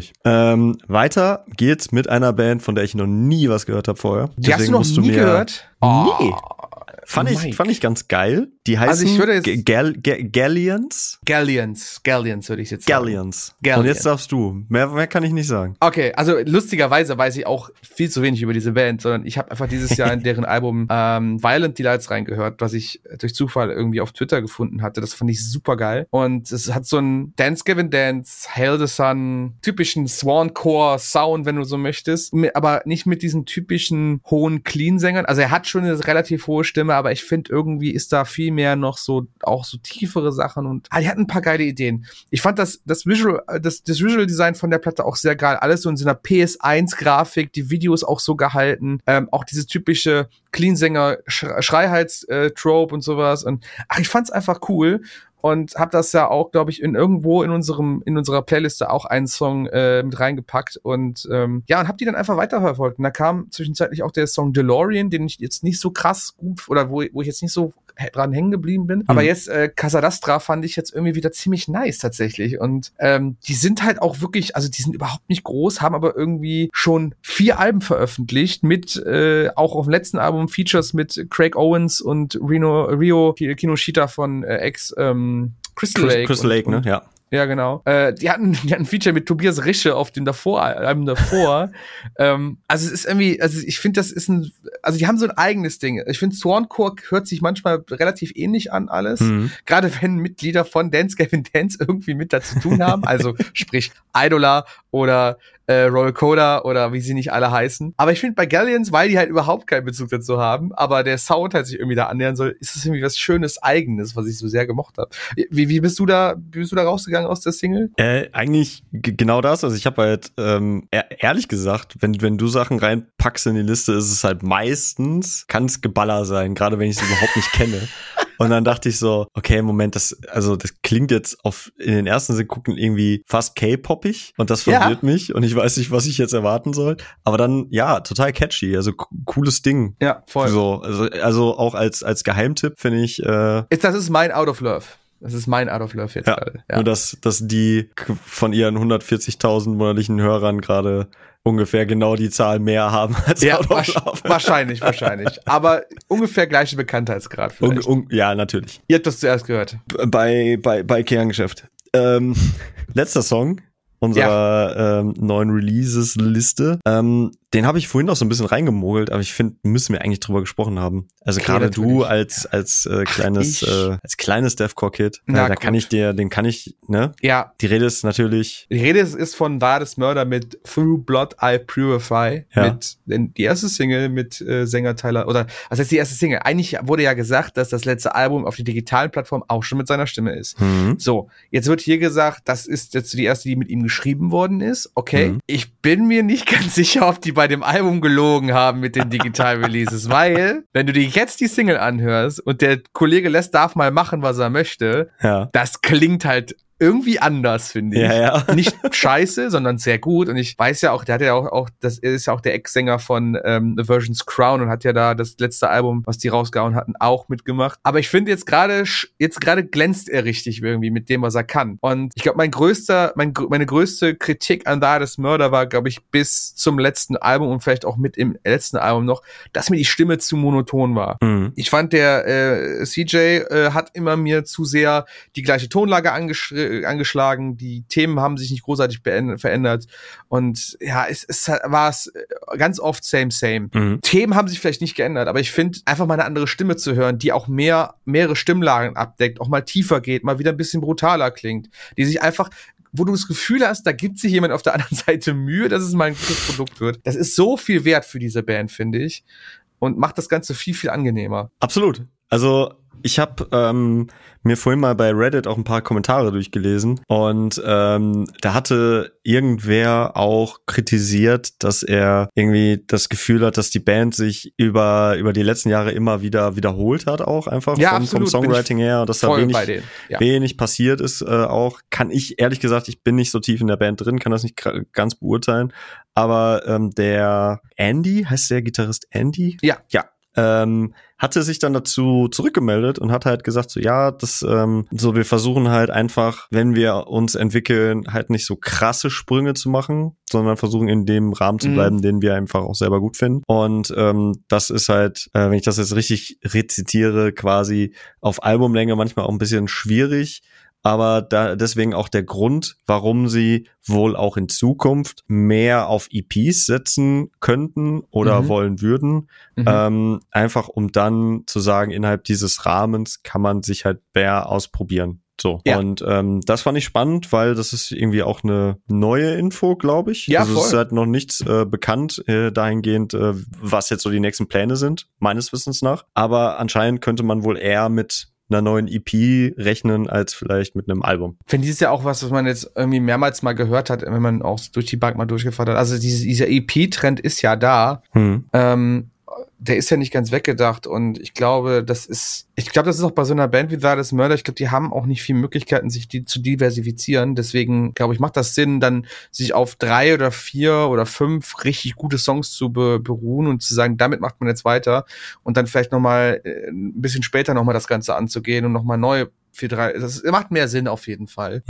Weiter geht's mit einer Band, von der ich noch nie was gehört habe vorher. Die hast du noch nie gehört? Nee. Fand ich ganz geil. Die heißen Also ich würde jetzt Galleons. Galleons würde ich jetzt sagen. Galleons. Und jetzt darfst du. Mehr kann ich nicht sagen. Okay, also lustigerweise weiß ich auch viel zu wenig über diese Band, sondern ich habe einfach dieses Jahr in deren Album Violent Delights reingehört, was ich durch Zufall irgendwie auf Twitter gefunden hatte. Das fand ich super geil. Und es hat so einen Dance Gavin Dance, Hail the Sun, typischen Swancore Sound, wenn du so möchtest. Aber nicht mit diesen typischen hohen Clean-Sängern. Also er hat schon eine relativ hohe Stimme, aber ich finde, irgendwie ist da viel mehr noch so, auch so tiefere Sachen und die hatten ein paar geile Ideen. Ich fand das Visual Design von der Platte auch sehr geil. Alles so in so einer PS1-Grafik, die Videos auch so gehalten. Auch dieses typische Clean-Sänger-Schreihals-Trope und sowas. Und ich fand's einfach cool. Und habe das ja auch, glaube ich, irgendwo in unserer Playliste auch einen Song mit reingepackt und und habe die dann einfach weiterverfolgt. Und da kam zwischenzeitlich auch der Song DeLorean, den ich jetzt nicht so krass gut oder wo ich jetzt nicht so dran hängen geblieben bin. Aber jetzt Casadastra fand ich jetzt irgendwie wieder ziemlich nice tatsächlich. Und die sind halt auch wirklich, also die sind überhaupt nicht groß, haben aber irgendwie schon 4 Alben veröffentlicht mit auch auf dem letzten Album Features mit Craig Owens und Rio Kinoshita von Crystal Lake, ne? Ja. Ja, genau. Die hatten ein Feature mit Tobias Rische auf dem Album davor. Also es ist irgendwie, also ich finde, die haben so ein eigenes Ding. Ich finde, Swancore hört sich manchmal relativ ähnlich an alles. Gerade wenn Mitglieder von Dance Gavin Dance irgendwie mit dazu zu tun haben. Also sprich Idola oder Royal Coda oder wie sie nicht alle heißen. Aber ich finde bei Galleons, weil die halt überhaupt keinen Bezug dazu haben, aber der Sound halt sich irgendwie da annähern soll, ist es irgendwie was Schönes, Eigenes, was ich so sehr gemocht habe. Wie bist du da rausgegangen aus der Single? Eigentlich genau das. Also ich habe halt ehrlich gesagt, wenn du Sachen reinpackst in die Liste, ist es halt meistens, kann es Geballer sein, gerade wenn ich es überhaupt nicht kenne. Und dann dachte ich so, okay, Moment, das klingt jetzt in den ersten Sekunden irgendwie fast K-poppig und das verwirrt mich und ich weiß nicht, was ich jetzt erwarten soll. Aber dann, ja, total catchy, also cooles Ding. Ja, voll. So, also auch als Geheimtipp finde ich. Das ist mein Out of Love. Das ist mein Out of Love jetzt gerade. Ja. Nur, dass die von ihren 140.000 monatlichen Hörern gerade ungefähr genau die Zahl mehr haben als Out of Love. Wahrscheinlich. Aber ungefähr gleiche Bekanntheitsgrad vielleicht. Ja, natürlich. Ihr habt das zuerst gehört. Bei Kerngeschäft. Letzter Song unserer neuen Releases-Liste. Den habe ich vorhin noch so ein bisschen reingemogelt, aber ich finde, müssen wir eigentlich drüber gesprochen haben. Also okay, gerade du als kleines Deathcore-Kid, den kann ich, ne? Ja. Die Rede ist von Vades Murder mit Through Blood I Purify. Ja. Die erste Single mit Sänger Tyler, oder was heißt die erste Single? Eigentlich wurde ja gesagt, dass das letzte Album auf die digitalen Plattformen auch schon mit seiner Stimme ist. So, jetzt wird hier gesagt, das ist jetzt die erste, die mit ihm geschrieben worden ist. Okay, ich bin mir nicht ganz sicher, ob die bei dem Album gelogen haben mit den Digital-Releases, weil, wenn du dir jetzt die Single anhörst und der Kollege darf mal machen, was er möchte, das klingt halt irgendwie anders, finde ich. Ja. Nicht scheiße, sondern sehr gut. Und ich weiß ja auch, der hat ja auch er ist ja auch der Ex-Sänger von The Version's Crown und hat ja da das letzte Album, was die rausgehauen hatten, auch mitgemacht. Aber ich finde jetzt gerade glänzt er richtig irgendwie mit dem, was er kann. Und ich glaube, meine größte Kritik an Vades Murder war, glaube ich, bis zum letzten Album und vielleicht auch mit im letzten Album noch, dass mir die Stimme zu monoton war. Ich fand, der CJ hat immer mir zu sehr die gleiche Tonlage angeschlagen, die Themen haben sich nicht großartig verändert und ja, es war ganz oft same. Themen haben sich vielleicht nicht geändert, aber ich finde, einfach mal eine andere Stimme zu hören, die auch mehrere Stimmlagen abdeckt, auch mal tiefer geht, mal wieder ein bisschen brutaler klingt, die sich einfach, wo du das Gefühl hast, da gibt sich jemand auf der anderen Seite Mühe, dass es mal ein gutes Produkt wird. Das ist so viel wert für diese Band, finde ich, und macht das Ganze viel, viel angenehmer. Absolut. Also Ich habe mir vorhin mal bei Reddit auch ein paar Kommentare durchgelesen und da hatte irgendwer auch kritisiert, dass er irgendwie das Gefühl hat, dass die Band sich über die letzten Jahre immer wieder wiederholt hat, auch einfach vom Songwriting her, und dass da wenig passiert ist. Auch kann ich ehrlich gesagt, ich bin nicht so tief in der Band drin, kann das nicht ganz beurteilen, aber der Andy, heißt der Gitarrist Andy? Ja. Hatte sich dann dazu zurückgemeldet und hat halt gesagt, so ja, das so wir versuchen halt einfach, wenn wir uns entwickeln, halt nicht so krasse Sprünge zu machen, sondern versuchen in dem Rahmen zu bleiben, den wir einfach auch selber gut finden. Und das ist halt, wenn ich das jetzt richtig rezitiere, quasi auf Albumlänge manchmal auch ein bisschen schwierig. Aber deswegen auch der Grund, warum sie wohl auch in Zukunft mehr auf EPs setzen könnten oder wollen würden. Einfach um dann zu sagen, innerhalb dieses Rahmens kann man sich halt mehr ausprobieren. So. Ja. Und das fand ich spannend, weil das ist irgendwie auch eine neue Info, glaube ich. Ja, also voll. es ist halt noch nichts bekannt dahingehend, was jetzt so die nächsten Pläne sind, meines Wissens nach. Aber anscheinend könnte man wohl eher mit einer neuen EP rechnen, als vielleicht mit einem Album. Ich finde, dieses ja auch was man jetzt irgendwie mehrmals mal gehört hat, wenn man auch durch die Bank mal durchgefahren hat. Also dieser EP-Trend ist ja da. Der ist ja nicht ganz weggedacht und ich glaube, das ist auch bei so einer Band wie The Hardest Murder, ich glaube, die haben auch nicht viele Möglichkeiten, sich zu diversifizieren, deswegen, glaube ich, macht das Sinn, dann sich auf 3 oder 4 oder 5 richtig gute Songs zu beruhen und zu sagen, damit macht man jetzt weiter und dann vielleicht nochmal ein bisschen später nochmal das Ganze anzugehen und nochmal neu 4-3, das macht mehr Sinn auf jeden Fall.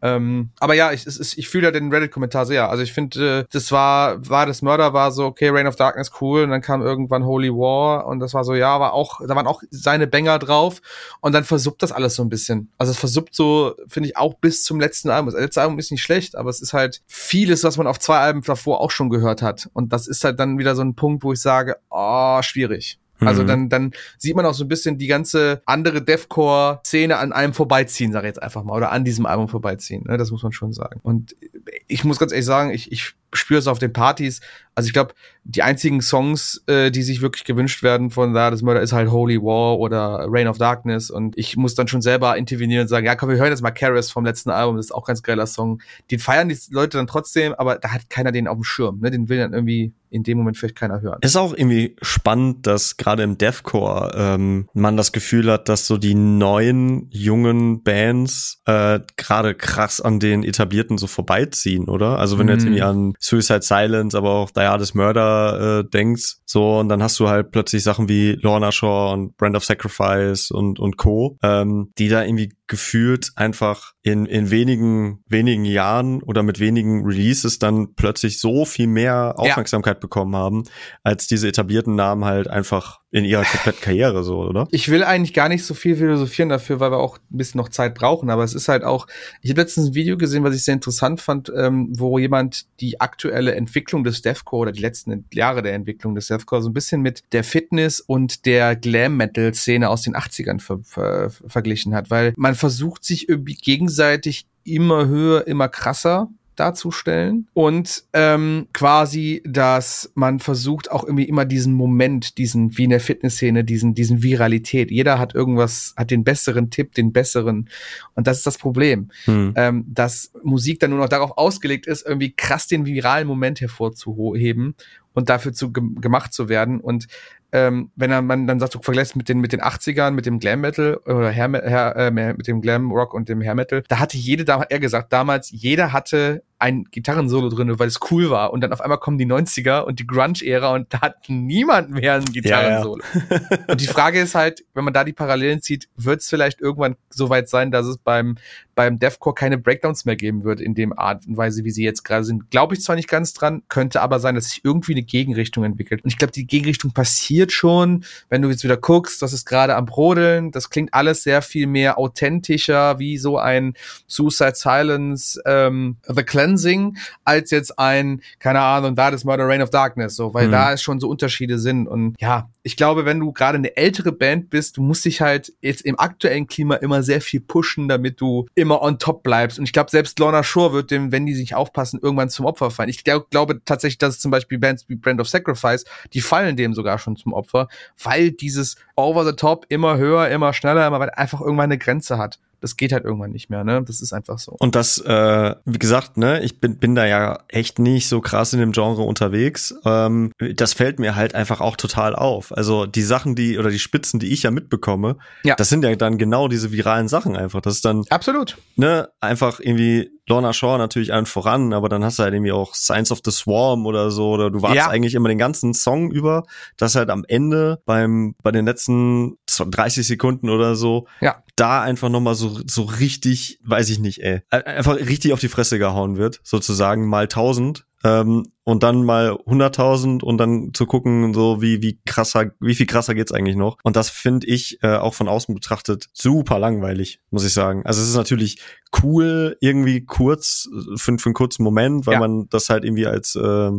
Aber ja, ich fühle ja den Reddit-Kommentar sehr. Also ich finde, das war das Murder war so, okay, Reign of Darkness cool und dann kam irgendwann Holy War und das war so, ja, da waren auch seine Banger drauf und dann versuppt das alles so ein bisschen. Also es versuppt so, finde ich, auch bis zum letzten Album. Das letzte Album ist nicht schlecht, aber es ist halt vieles, was man auf 2 Alben davor auch schon gehört hat. Und das ist halt dann wieder so ein Punkt, wo ich sage, schwierig. Also dann sieht man auch so ein bisschen die ganze andere Deathcore-Szene an einem vorbeiziehen, sag ich jetzt einfach mal, oder an diesem Album vorbeiziehen. Ne? Das muss man schon sagen. Und ich muss ganz ehrlich sagen, ich spüre es auf den Partys. Also ich glaube, die einzigen Songs, die sich wirklich gewünscht werden von The Hardest Murder, ist halt Holy War oder Reign of Darkness. Und ich muss dann schon selber intervenieren und sagen, ja komm, wir hören jetzt mal Karis vom letzten Album, das ist auch ein ganz geiler Song. Den feiern die Leute dann trotzdem, aber da hat keiner den auf dem Schirm. Ne? Den will dann irgendwie in dem Moment vielleicht keiner hören. Ist auch irgendwie spannend, dass gerade im Deathcore man das Gefühl hat, dass so die neuen, jungen Bands gerade krass an den etablierten so vorbeiziehen, oder? Also wenn du jetzt irgendwie an Suicide Silence, aber auch The Hardest Murder denkst, so, und dann hast du halt plötzlich Sachen wie Lorna Shore und Brand of Sacrifice und Co., die da irgendwie gefühlt einfach in wenigen Jahren oder mit wenigen Releases dann plötzlich so viel mehr Aufmerksamkeit bekommen haben, als diese etablierten Namen halt einfach in ihrer kompletten Karriere so, oder? Ich will eigentlich gar nicht so viel philosophieren dafür, weil wir auch ein bisschen noch Zeit brauchen, aber es ist halt auch, ich habe letztens ein Video gesehen, was ich sehr interessant fand, wo jemand die aktuelle Entwicklung des Deathcore oder die letzten Jahre der Entwicklung des Deathcore so ein bisschen mit der Fitness und der Glam-Metal-Szene aus den 80ern verglichen hat, weil man versucht sich irgendwie gegenseitig immer höher, immer krasser darzustellen und quasi, dass man versucht auch irgendwie immer diesen Moment, wie in der Fitnessszene, diesen Viralität. Jeder hat hat den besseren Tipp, den besseren, und das ist das Problem, dass Musik dann nur noch darauf ausgelegt ist, irgendwie krass den viralen Moment hervorzuheben und dafür gemacht zu werden. Und wenn man dann sagt, du vergleichst mit den 80ern, mit dem Glam Metal oder mit dem Glam Rock und dem Hair Metal, da hatte damals jeder hatte ein Gitarrensolo drin, weil es cool war. Und dann auf einmal kommen die 90er und die Grunge-Ära und da hat niemand mehr ein Gitarrensolo. Ja. Und die Frage ist halt, wenn man da die Parallelen zieht, wird es vielleicht irgendwann so weit sein, dass es beim Deathcore keine Breakdowns mehr geben wird in dem Art und Weise, wie sie jetzt gerade sind. Glaube ich zwar nicht ganz dran, könnte aber sein, dass sich irgendwie eine Gegenrichtung entwickelt. Und ich glaube, die Gegenrichtung passiert schon, wenn du jetzt wieder guckst, das ist gerade am Brodeln, das klingt alles sehr viel mehr authentischer, wie so ein Suicide Silence, The Cleanser ansingen, als jetzt ein, keine Ahnung, da ist Murder Reign of Darkness, so, weil da es schon so Unterschiede sind. Und ja, ich glaube, wenn du gerade eine ältere Band bist, du musst dich halt jetzt im aktuellen Klima immer sehr viel pushen, damit du immer on top bleibst. Und ich glaube, selbst Lorna Shore wird dem, wenn die sich aufpassen, irgendwann zum Opfer fallen. Ich glaube tatsächlich, dass zum Beispiel Bands wie Brand of Sacrifice, die fallen dem sogar schon zum Opfer, weil dieses over the top immer höher, immer schneller, immer weiter einfach irgendwann eine Grenze hat. Das geht halt irgendwann nicht mehr, ne? Das ist einfach so. Und das, wie gesagt, ne, ich bin da ja echt nicht so krass in dem Genre unterwegs. Das fällt mir halt einfach auch total auf. Also die Sachen, die Spitzen, die ich ja mitbekomme, das sind ja dann genau diese viralen Sachen einfach. Das ist dann absolut, ne, einfach irgendwie Lorna Shore natürlich allen voran, aber dann hast du halt irgendwie auch Signs of the Swarm oder so, oder du wartest eigentlich immer den ganzen Song über, dass halt am Ende bei den letzten 30 Sekunden oder so, da einfach nochmal so richtig, weiß ich nicht, einfach richtig auf die Fresse gehauen wird, sozusagen mal 1000. Und dann mal 100.000 und dann zu gucken, so wie viel krasser geht's eigentlich noch. Und das finde ich auch von außen betrachtet super langweilig, muss ich sagen. Also es ist natürlich cool, irgendwie kurz, für einen kurzen Moment, weil man das halt irgendwie als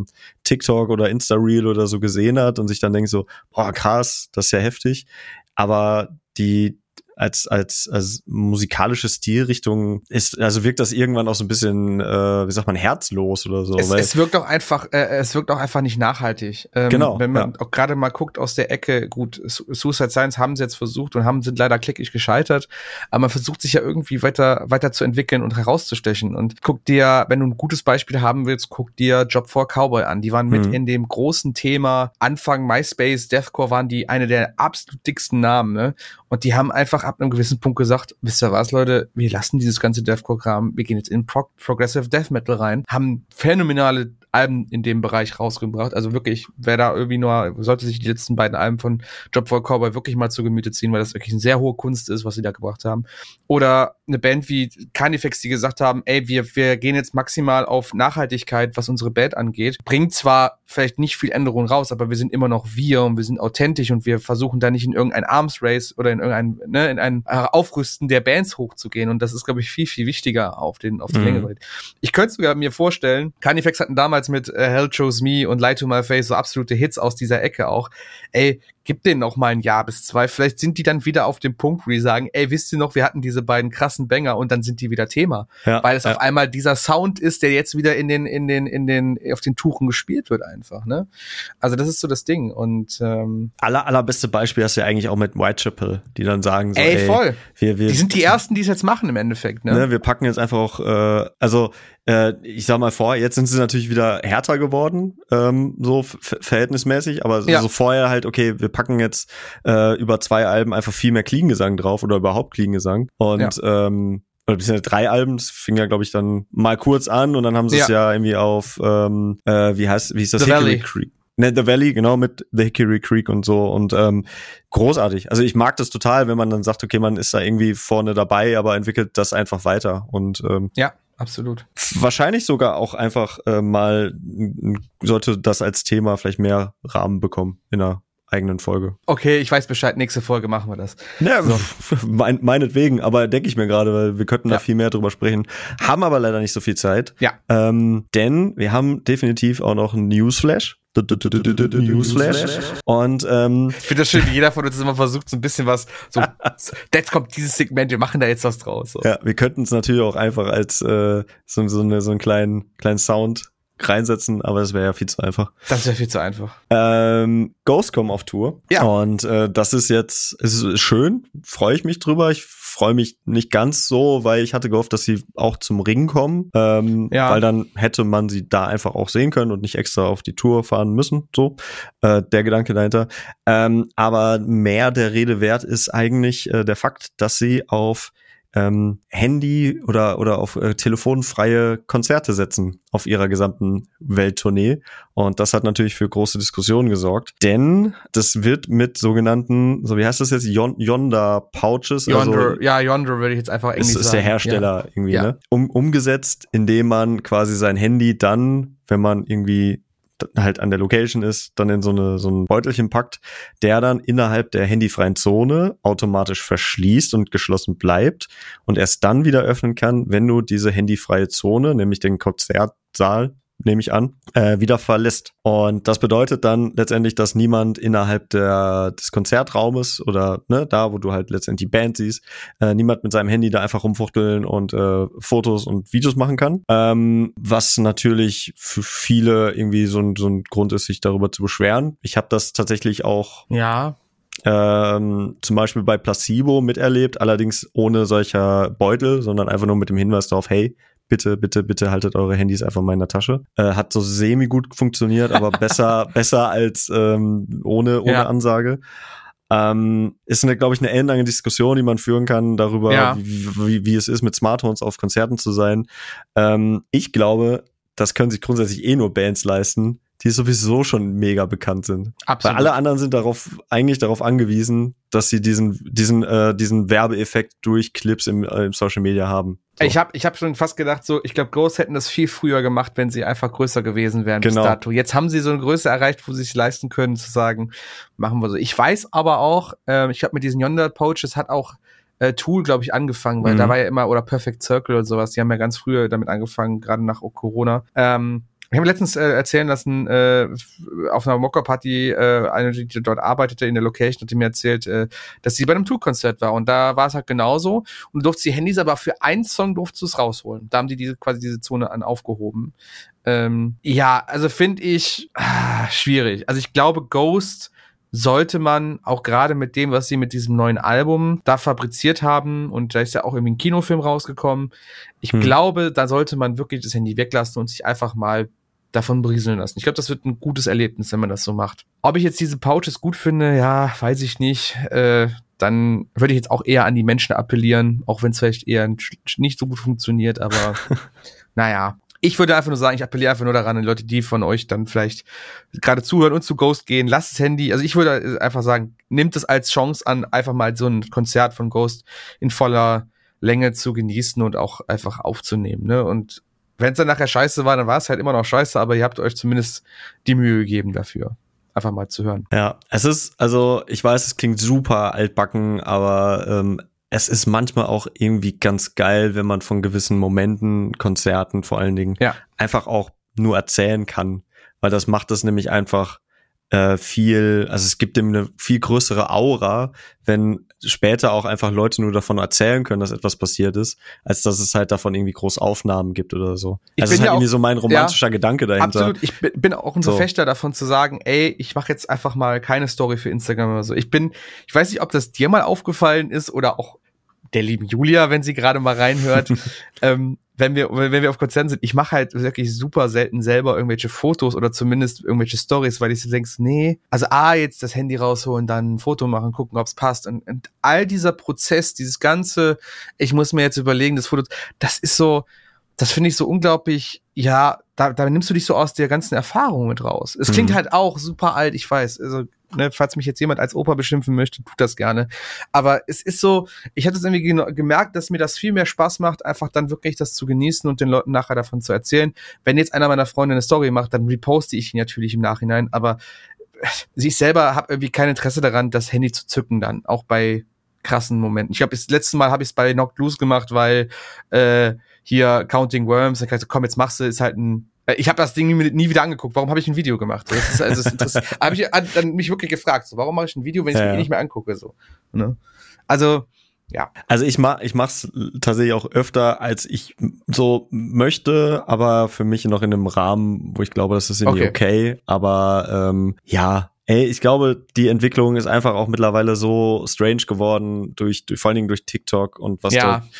TikTok oder Insta-Reel oder so gesehen hat und sich dann denkt so, boah, krass, das ist ja heftig. Aber die als musikalische Stilrichtung wirkt das irgendwann auch so ein bisschen, wie sagt man, herzlos oder so. Es wirkt auch einfach nicht nachhaltig. Genau. Wenn man auch gerade mal guckt aus der Ecke, gut, Suicide Science haben sie jetzt versucht und sind leider klickig gescheitert, aber man versucht sich ja irgendwie weiter zu entwickeln und herauszustechen. Und guck dir, wenn du ein gutes Beispiel haben willst, guck dir Job 4 Cowboy an. Die waren mit in dem großen Thema Anfang MySpace, Deathcore waren die eine der absolut dicksten Namen, ne? Und die haben einfach ab einem gewissen Punkt gesagt, wisst ihr was, Leute, wir lassen dieses ganze Deathcore-Kram, wir gehen jetzt in Progressive Death Metal rein, haben phänomenale Alben in dem Bereich rausgebracht. Also wirklich, wer da irgendwie sollte sich die letzten beiden Alben von Job 4 Cowboy wirklich mal zu Gemüte ziehen, weil das wirklich eine sehr hohe Kunst ist, was sie da gebracht haben. Oder eine Band wie Carnifex, die gesagt haben, ey, wir gehen jetzt maximal auf Nachhaltigkeit, was unsere Band angeht. Bringt zwar vielleicht nicht viel Änderung raus, aber wir sind immer noch wir und wir sind authentisch und wir versuchen da nicht in irgendein Arms Race oder in ein Aufrüsten der Bands hochzugehen. Und das ist, glaube ich, viel, viel wichtiger auf die Länge. Ich könnte sogar mir vorstellen, Carnifex hatten damals mit Hell Chose Me und Lie to My Face so absolute Hits aus dieser Ecke auch. Ey, gib denen noch mal ein Jahr bis 2. Vielleicht sind die dann wieder auf dem Punkt, wo die sagen, ey, wisst ihr noch, wir hatten diese beiden krassen Banger und dann sind die wieder Thema. Ja, weil es auf einmal dieser Sound ist, der jetzt wieder auf den Tuchen gespielt wird einfach, ne? Also das ist so das Ding und allerbeste Beispiel hast du ja eigentlich auch mit Whitechapel, die dann sagen so, ey voll. Die sind die Ersten, die es jetzt machen im Endeffekt, ne? Wir packen jetzt einfach auch, ich sag mal jetzt sind sie natürlich wieder härter geworden, so verhältnismäßig, aber so vorher halt, okay, wir packen jetzt über 2 Alben einfach viel mehr Clean-Gesang drauf oder überhaupt Clean-Gesang und oder beziehungsweise 3 Alben, das fing ja, glaube ich, dann mal kurz an und dann haben sie es ja irgendwie auf, wie hieß das? The Valley. Creek. Ne, The Valley, genau, mit The Hickory Creek und so und großartig. Also ich mag das total, wenn man dann sagt, okay, man ist da irgendwie vorne dabei, aber entwickelt das einfach weiter und ja. Absolut. Wahrscheinlich sogar auch einfach sollte das als Thema vielleicht mehr Rahmen bekommen in einer eigenen Folge. Okay, ich weiß Bescheid, nächste Folge machen wir das. Ja, so. Meinetwegen, aber denke ich mir gerade, weil wir könnten da viel mehr drüber sprechen, haben aber leider nicht so viel Zeit. Ja. Denn wir haben definitiv auch noch einen Newsflash. Newsflash. Und ich finde das schön, wie jeder von uns immer versucht, so ein bisschen was, so, jetzt kommt dieses Segment, wir machen da jetzt was draus. So. Ja, wir könnten es natürlich auch einfach als so einen kleinen Sound reinsetzen, aber das wäre ja viel zu einfach. Das wäre viel zu einfach. Ghost kommen auf Tour. Ja. Und das ist jetzt, es ist schön, freue ich mich drüber. Ich freue mich nicht ganz so, weil ich hatte gehofft, dass sie auch zum Ring kommen. Weil dann hätte man sie da einfach auch sehen können und nicht extra auf die Tour fahren müssen. So, der Gedanke dahinter. Aber mehr der Rede wert ist eigentlich der Fakt, dass sie auf Handy oder auf telefonfreie Konzerte setzen auf ihrer gesamten Welttournee. Und das hat natürlich für große Diskussionen gesorgt. Denn das wird mit sogenannten, so wie heißt das jetzt, Yondr Pouches? Yondr würde ich jetzt einfach Englisch sagen. Das ist der Hersteller irgendwie, ne? Umgesetzt, indem man quasi sein Handy dann, wenn man irgendwie halt an der Location ist, dann in so ein Beutelchen packt, der dann innerhalb der handyfreien Zone automatisch verschließt und geschlossen bleibt und erst dann wieder öffnen kann, wenn du diese handyfreie Zone, nämlich den Konzertsaal, nehme ich an, wieder verlässt. Und das bedeutet dann letztendlich, dass niemand innerhalb des Konzertraumes oder da, wo du halt letztendlich die Band siehst, niemand mit seinem Handy da einfach rumfuchteln und Fotos und Videos machen kann. Was natürlich für viele irgendwie so ein Grund ist, sich darüber zu beschweren. Ich habe das tatsächlich auch zum Beispiel bei Placebo miterlebt, allerdings ohne solcher Beutel, sondern einfach nur mit dem Hinweis darauf, hey, bitte haltet eure Handys einfach mal in der Tasche. Hat so semi-gut funktioniert, aber besser als ohne Ansage. Ist glaube ich, eine ellenlange Diskussion, die man führen kann darüber, wie es ist, mit Smartphones auf Konzerten zu sein. Ich glaube, das können sich grundsätzlich nur Bands leisten, die sowieso schon mega bekannt sind. Absolut. Weil alle anderen sind darauf angewiesen, dass sie diesen Werbeeffekt durch Clips im Social Media haben. So. Ich hab schon fast gedacht, ich glaube, Ghost hätten das viel früher gemacht, wenn sie einfach größer gewesen wären genau. bis dato. Jetzt haben sie so eine Größe erreicht, wo sie sich leisten können, zu sagen, machen wir so. Ich weiß aber auch, ich glaube, mit diesen Yonder Pouches hat auch Tool, glaube ich, angefangen, weil da war ja immer, oder Perfect Circle oder sowas, die haben ja ganz früher damit angefangen, gerade nach Corona. Ich habe letztens erzählen lassen, auf einer Mocker-Party, eine, die dort arbeitete in der Location, hat mir erzählt, dass sie bei einem Tool-Konzert war. Und da war es halt genauso. Und du durftest die Handys aber für einen Song durftest du es rausholen. Da haben die quasi diese Zone aufgehoben. Also finde ich schwierig. Also ich glaube, Ghost sollte man auch gerade mit dem, was sie mit diesem neuen Album da fabriziert haben, und da ist ja auch irgendwie ein Kinofilm rausgekommen, ich glaube, da sollte man wirklich das Handy weglassen und sich einfach mal davon berieseln lassen. Ich glaube, das wird ein gutes Erlebnis, wenn man das so macht. Ob ich jetzt diese Pouches gut finde, ja, weiß ich nicht. Dann würde ich jetzt auch eher an die Menschen appellieren, auch wenn es vielleicht eher nicht so gut funktioniert, aber naja. Ich würde einfach nur sagen, ich appelliere einfach nur daran, an die Leute, die von euch dann vielleicht gerade zuhören und zu Ghost gehen, lasst das Handy, also ich würde einfach sagen, nehmt es als Chance an, einfach mal so ein Konzert von Ghost in voller Länge zu genießen und auch einfach aufzunehmen, ne? Und wenn es dann nachher scheiße war, dann war es halt immer noch scheiße, aber ihr habt euch zumindest die Mühe gegeben dafür, einfach mal zu hören. Ja, ich weiß, es klingt super altbacken, aber es ist manchmal auch irgendwie ganz geil, wenn man von gewissen Momenten, Konzerten vor allen Dingen, einfach auch nur erzählen kann, weil das macht es nämlich einfach es gibt dem eine viel größere Aura, wenn später auch einfach Leute nur davon erzählen können, dass etwas passiert ist, als dass es halt davon irgendwie groß Aufnahmen gibt oder so. Das ist halt irgendwie so mein romantischer Gedanke dahinter. Absolut, ich bin auch ein Verfechter davon zu sagen, ey, ich mache jetzt einfach mal keine Story für Instagram oder so. Ich weiß nicht, ob das dir mal aufgefallen ist oder auch der lieben Julia, wenn sie gerade mal reinhört, wenn wir auf Konzerten sind, ich mache halt wirklich super selten selber irgendwelche Fotos oder zumindest irgendwelche Stories, weil ich so denke, nee, also jetzt das Handy rausholen, dann ein Foto machen, gucken, ob's passt, und all dieser Prozess, dieses ganze, ich muss mir jetzt überlegen, das Foto, das ist so, das finde ich so unglaublich, da nimmst du dich so aus der ganzen Erfahrung mit raus. Es klingt halt auch super alt, ich weiß, also falls mich jetzt jemand als Opa beschimpfen möchte, tut das gerne. Aber es ist so, ich hatte es irgendwie gemerkt, dass mir das viel mehr Spaß macht, einfach dann wirklich das zu genießen und den Leuten nachher davon zu erzählen. Wenn jetzt einer meiner Freunde eine Story macht, dann reposte ich ihn natürlich im Nachhinein, aber ich selber habe irgendwie kein Interesse daran, das Handy zu zücken dann, auch bei krassen Momenten. Ich glaube, das letzte Mal habe ich es bei Knocked Loose gemacht, weil hier Counting Worms, dann komm, jetzt machst du, ist halt ich habe das Ding nie wieder angeguckt. Warum habe ich ein Video gemacht? Das ist interessant. Habe ich dann mich wirklich gefragt, so, warum mache ich ein Video, wenn ich es mir nicht mehr angucke? So, ne? Also, ja. Also ich mach's tatsächlich auch öfter, als ich so möchte, aber für mich noch in einem Rahmen, wo ich glaube, das ist irgendwie okay. Aber ich glaube, die Entwicklung ist einfach auch mittlerweile so strange geworden, vor allen Dingen durch TikTok und was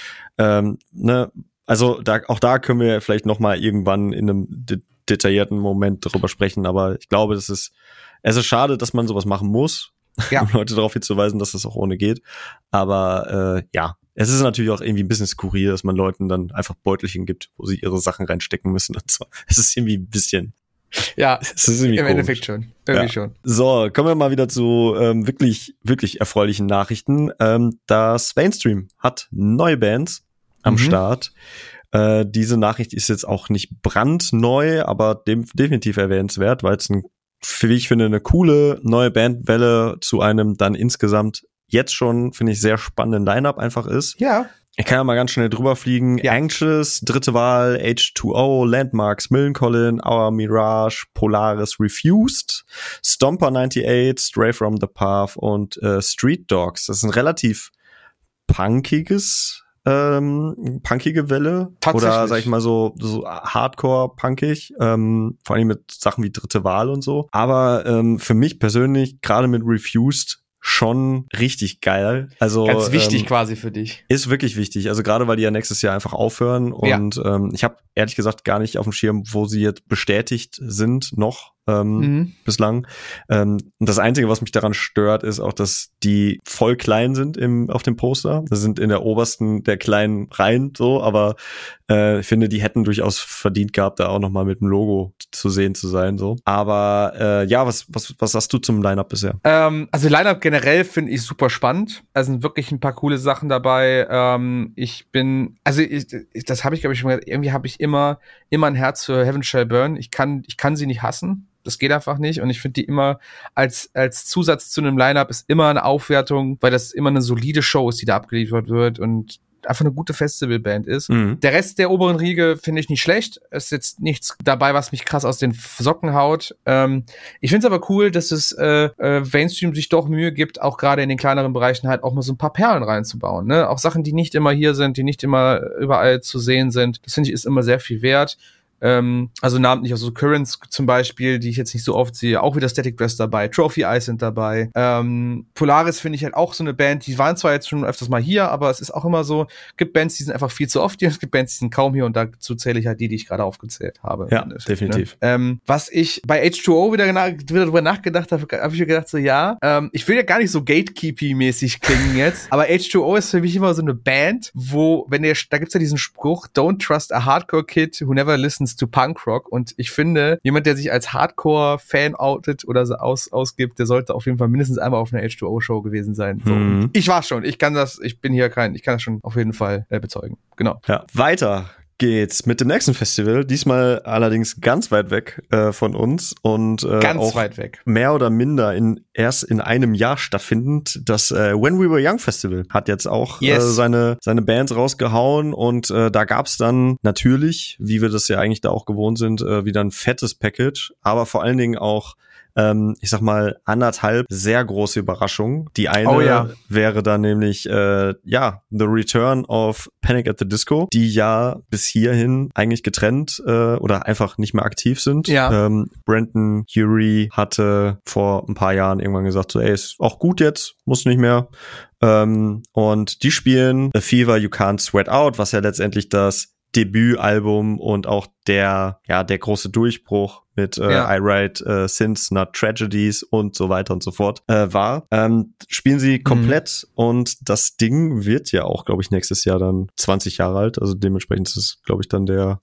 dort, also auch da können wir vielleicht noch mal irgendwann in einem detaillierten Moment drüber sprechen, aber ich glaube, es ist schade, dass man sowas machen muss, um Leute darauf hinzuweisen, dass das auch ohne geht. Aber es ist natürlich auch irgendwie ein bisschen skurril, dass man Leuten dann einfach Beutelchen gibt, wo sie ihre Sachen reinstecken müssen und so. Es ist irgendwie ein bisschen... Ja, es ist im Endeffekt schon. Irgendwie schon. So, kommen wir mal wieder zu wirklich, wirklich erfreulichen Nachrichten. Das Mainstream hat neue Bands am Start. Diese Nachricht ist jetzt auch nicht brandneu, aber definitiv erwähnenswert, weil es wie ich finde, eine coole neue Bandwelle zu einem dann insgesamt jetzt schon, finde ich, sehr spannenden Line-Up einfach ist. Ja. Ich kann ja mal ganz schnell drüber fliegen. Ja. Anxious, dritte Wahl, H2O, Landmarks, Millencolin, Our Mirage, Polaris Refused, Stomper 98, Stray from the Path und Street Dogs. Das ist ein relativ punkige Welle. Oder sag ich mal so Hardcore-punkig, vor allem mit Sachen wie dritte Wahl und so. Aber für mich persönlich, gerade mit Refused, schon richtig geil. Also ganz wichtig quasi für dich. Ist wirklich wichtig. Also gerade, weil die ja nächstes Jahr einfach aufhören und ich habe ehrlich gesagt gar nicht auf dem Schirm, wo sie jetzt bestätigt sind noch bislang. Das Einzige, was mich daran stört, ist auch, dass die voll klein sind auf dem Poster. Das sind in der obersten der kleinen Reihen so, aber ich finde, die hätten durchaus verdient gehabt, da auch nochmal mit dem Logo zu sehen zu sein. So. Aber was hast du zum Line-Up bisher? Also Line-Up generell finde ich super spannend. Da sind wirklich ein paar coole Sachen dabei. Das habe ich, glaube ich, schon gesagt, irgendwie habe ich immer ein Herz für Heaven Shall Burn. Ich kann sie nicht hassen. Das geht einfach nicht. Und ich finde die immer als Zusatz zu einem Line-Up ist immer eine Aufwertung, weil das immer eine solide Show ist, die da abgeliefert wird und einfach eine gute Festivalband ist. Mhm. Der Rest der oberen Riege finde ich nicht schlecht. Es ist jetzt nichts dabei, was mich krass aus den Socken haut. Ich finde es aber cool, dass es Mainstream sich doch Mühe gibt, auch gerade in den kleineren Bereichen halt auch mal so ein paar Perlen reinzubauen. Ne? Auch Sachen, die nicht immer hier sind, die nicht immer überall zu sehen sind. Das finde ich ist immer sehr viel wert. Also namentlich auch so Currents zum Beispiel, die ich jetzt nicht so oft sehe, auch wieder Static Dress dabei, Trophy Eyes sind dabei, Polaris finde ich halt auch so eine Band, die waren zwar jetzt schon öfters mal hier, aber es ist auch immer so, gibt Bands, die sind einfach viel zu oft hier, es gibt Bands, die sind kaum hier und dazu zähle ich halt die ich gerade aufgezählt habe. Ja, definitiv. Ne? Was ich bei H2O wieder drüber nachgedacht habe ich mir gedacht so, ich will ja gar nicht so Gatekeepy-mäßig klingen jetzt, aber H2O ist für mich immer so eine Band, wo, da gibt's ja diesen Spruch, don't trust a hardcore kid who never listens to Punkrock, und ich finde, jemand, der sich als Hardcore-Fan outet oder so ausgibt, der sollte auf jeden Fall mindestens einmal auf einer H2O-Show gewesen sein. So. Ich war schon, ich kann das schon auf jeden Fall bezeugen. Genau. Ja, weiter geht's mit dem nächsten Festival, diesmal allerdings ganz weit weg von uns und ganz auch weit weg. Mehr oder minder erst in einem Jahr stattfindend. Das When We Were Young Festival hat jetzt auch seine Bands rausgehauen und da gab's dann natürlich, wie wir das ja eigentlich da auch gewohnt sind, wieder ein fettes Package, aber vor allen Dingen auch ich sag mal, 1,5 sehr große Überraschungen. Die eine wäre dann nämlich, The Return of Panic at the Disco, die ja bis hierhin eigentlich getrennt oder einfach nicht mehr aktiv sind. Ja. Brendan Urie hatte vor ein paar Jahren irgendwann gesagt, so, ist auch gut jetzt, muss nicht mehr. Und die spielen A Fever You Can't Sweat Out, was ja letztendlich das Debütalbum und auch der große Durchbruch mit I Write Sins, Not Tragedies und so weiter und so fort war. Spielen sie komplett und das Ding wird ja auch, glaube ich, nächstes Jahr dann 20 Jahre alt. Also dementsprechend ist es, glaube ich, dann der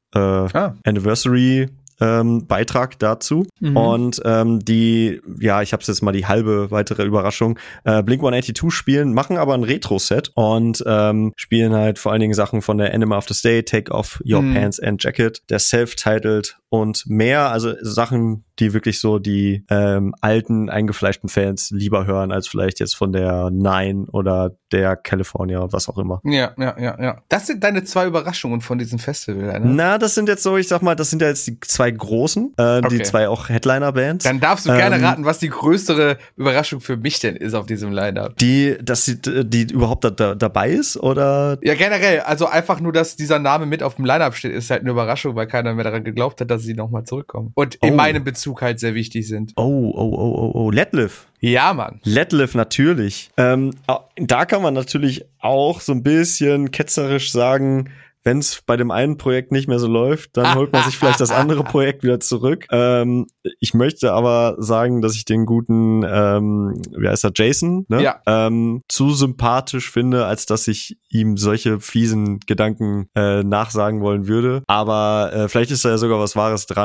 Anniversary Beitrag dazu. Und ich habe es jetzt mal die halbe weitere Überraschung. Blink-182 spielen, machen aber ein Retro-Set und spielen halt vor allen Dingen Sachen von der Enema of the Day, Take Off Your Pants and Jacket, der Self-Titled und mehr, also Sachen, die wirklich so die alten, eingefleischten Fans lieber hören, als vielleicht jetzt von der Nine oder der California und was auch immer. Ja. Das sind deine 2 Überraschungen von diesem Festival, ne? Na, das sind jetzt so, ich sag mal, das sind ja jetzt die 2 großen, die 2 auch Headliner-Bands. Dann darfst du gerne raten, was die größere Überraschung für mich denn ist auf diesem Line-Up. Dass die überhaupt dabei ist, oder? Ja, generell, also einfach nur, dass dieser Name mit auf dem Line-Up steht, ist halt eine Überraschung, weil keiner mehr daran geglaubt hat, dass sie nochmal zurückkommen. Und in meinem Bezug halt sehr wichtig sind. Letliff. Ja, Mann. Letliff natürlich. Da kann man natürlich auch so ein bisschen ketzerisch sagen, wenn es bei dem einen Projekt nicht mehr so läuft, dann holt man sich vielleicht das andere Projekt wieder zurück. Ich möchte aber sagen, dass ich den guten, wie heißt er, Jason, ne? Ja. Zu sympathisch finde, als dass ich ihm solche fiesen Gedanken nachsagen wollen würde. Aber vielleicht ist da ja sogar was Wahres dran.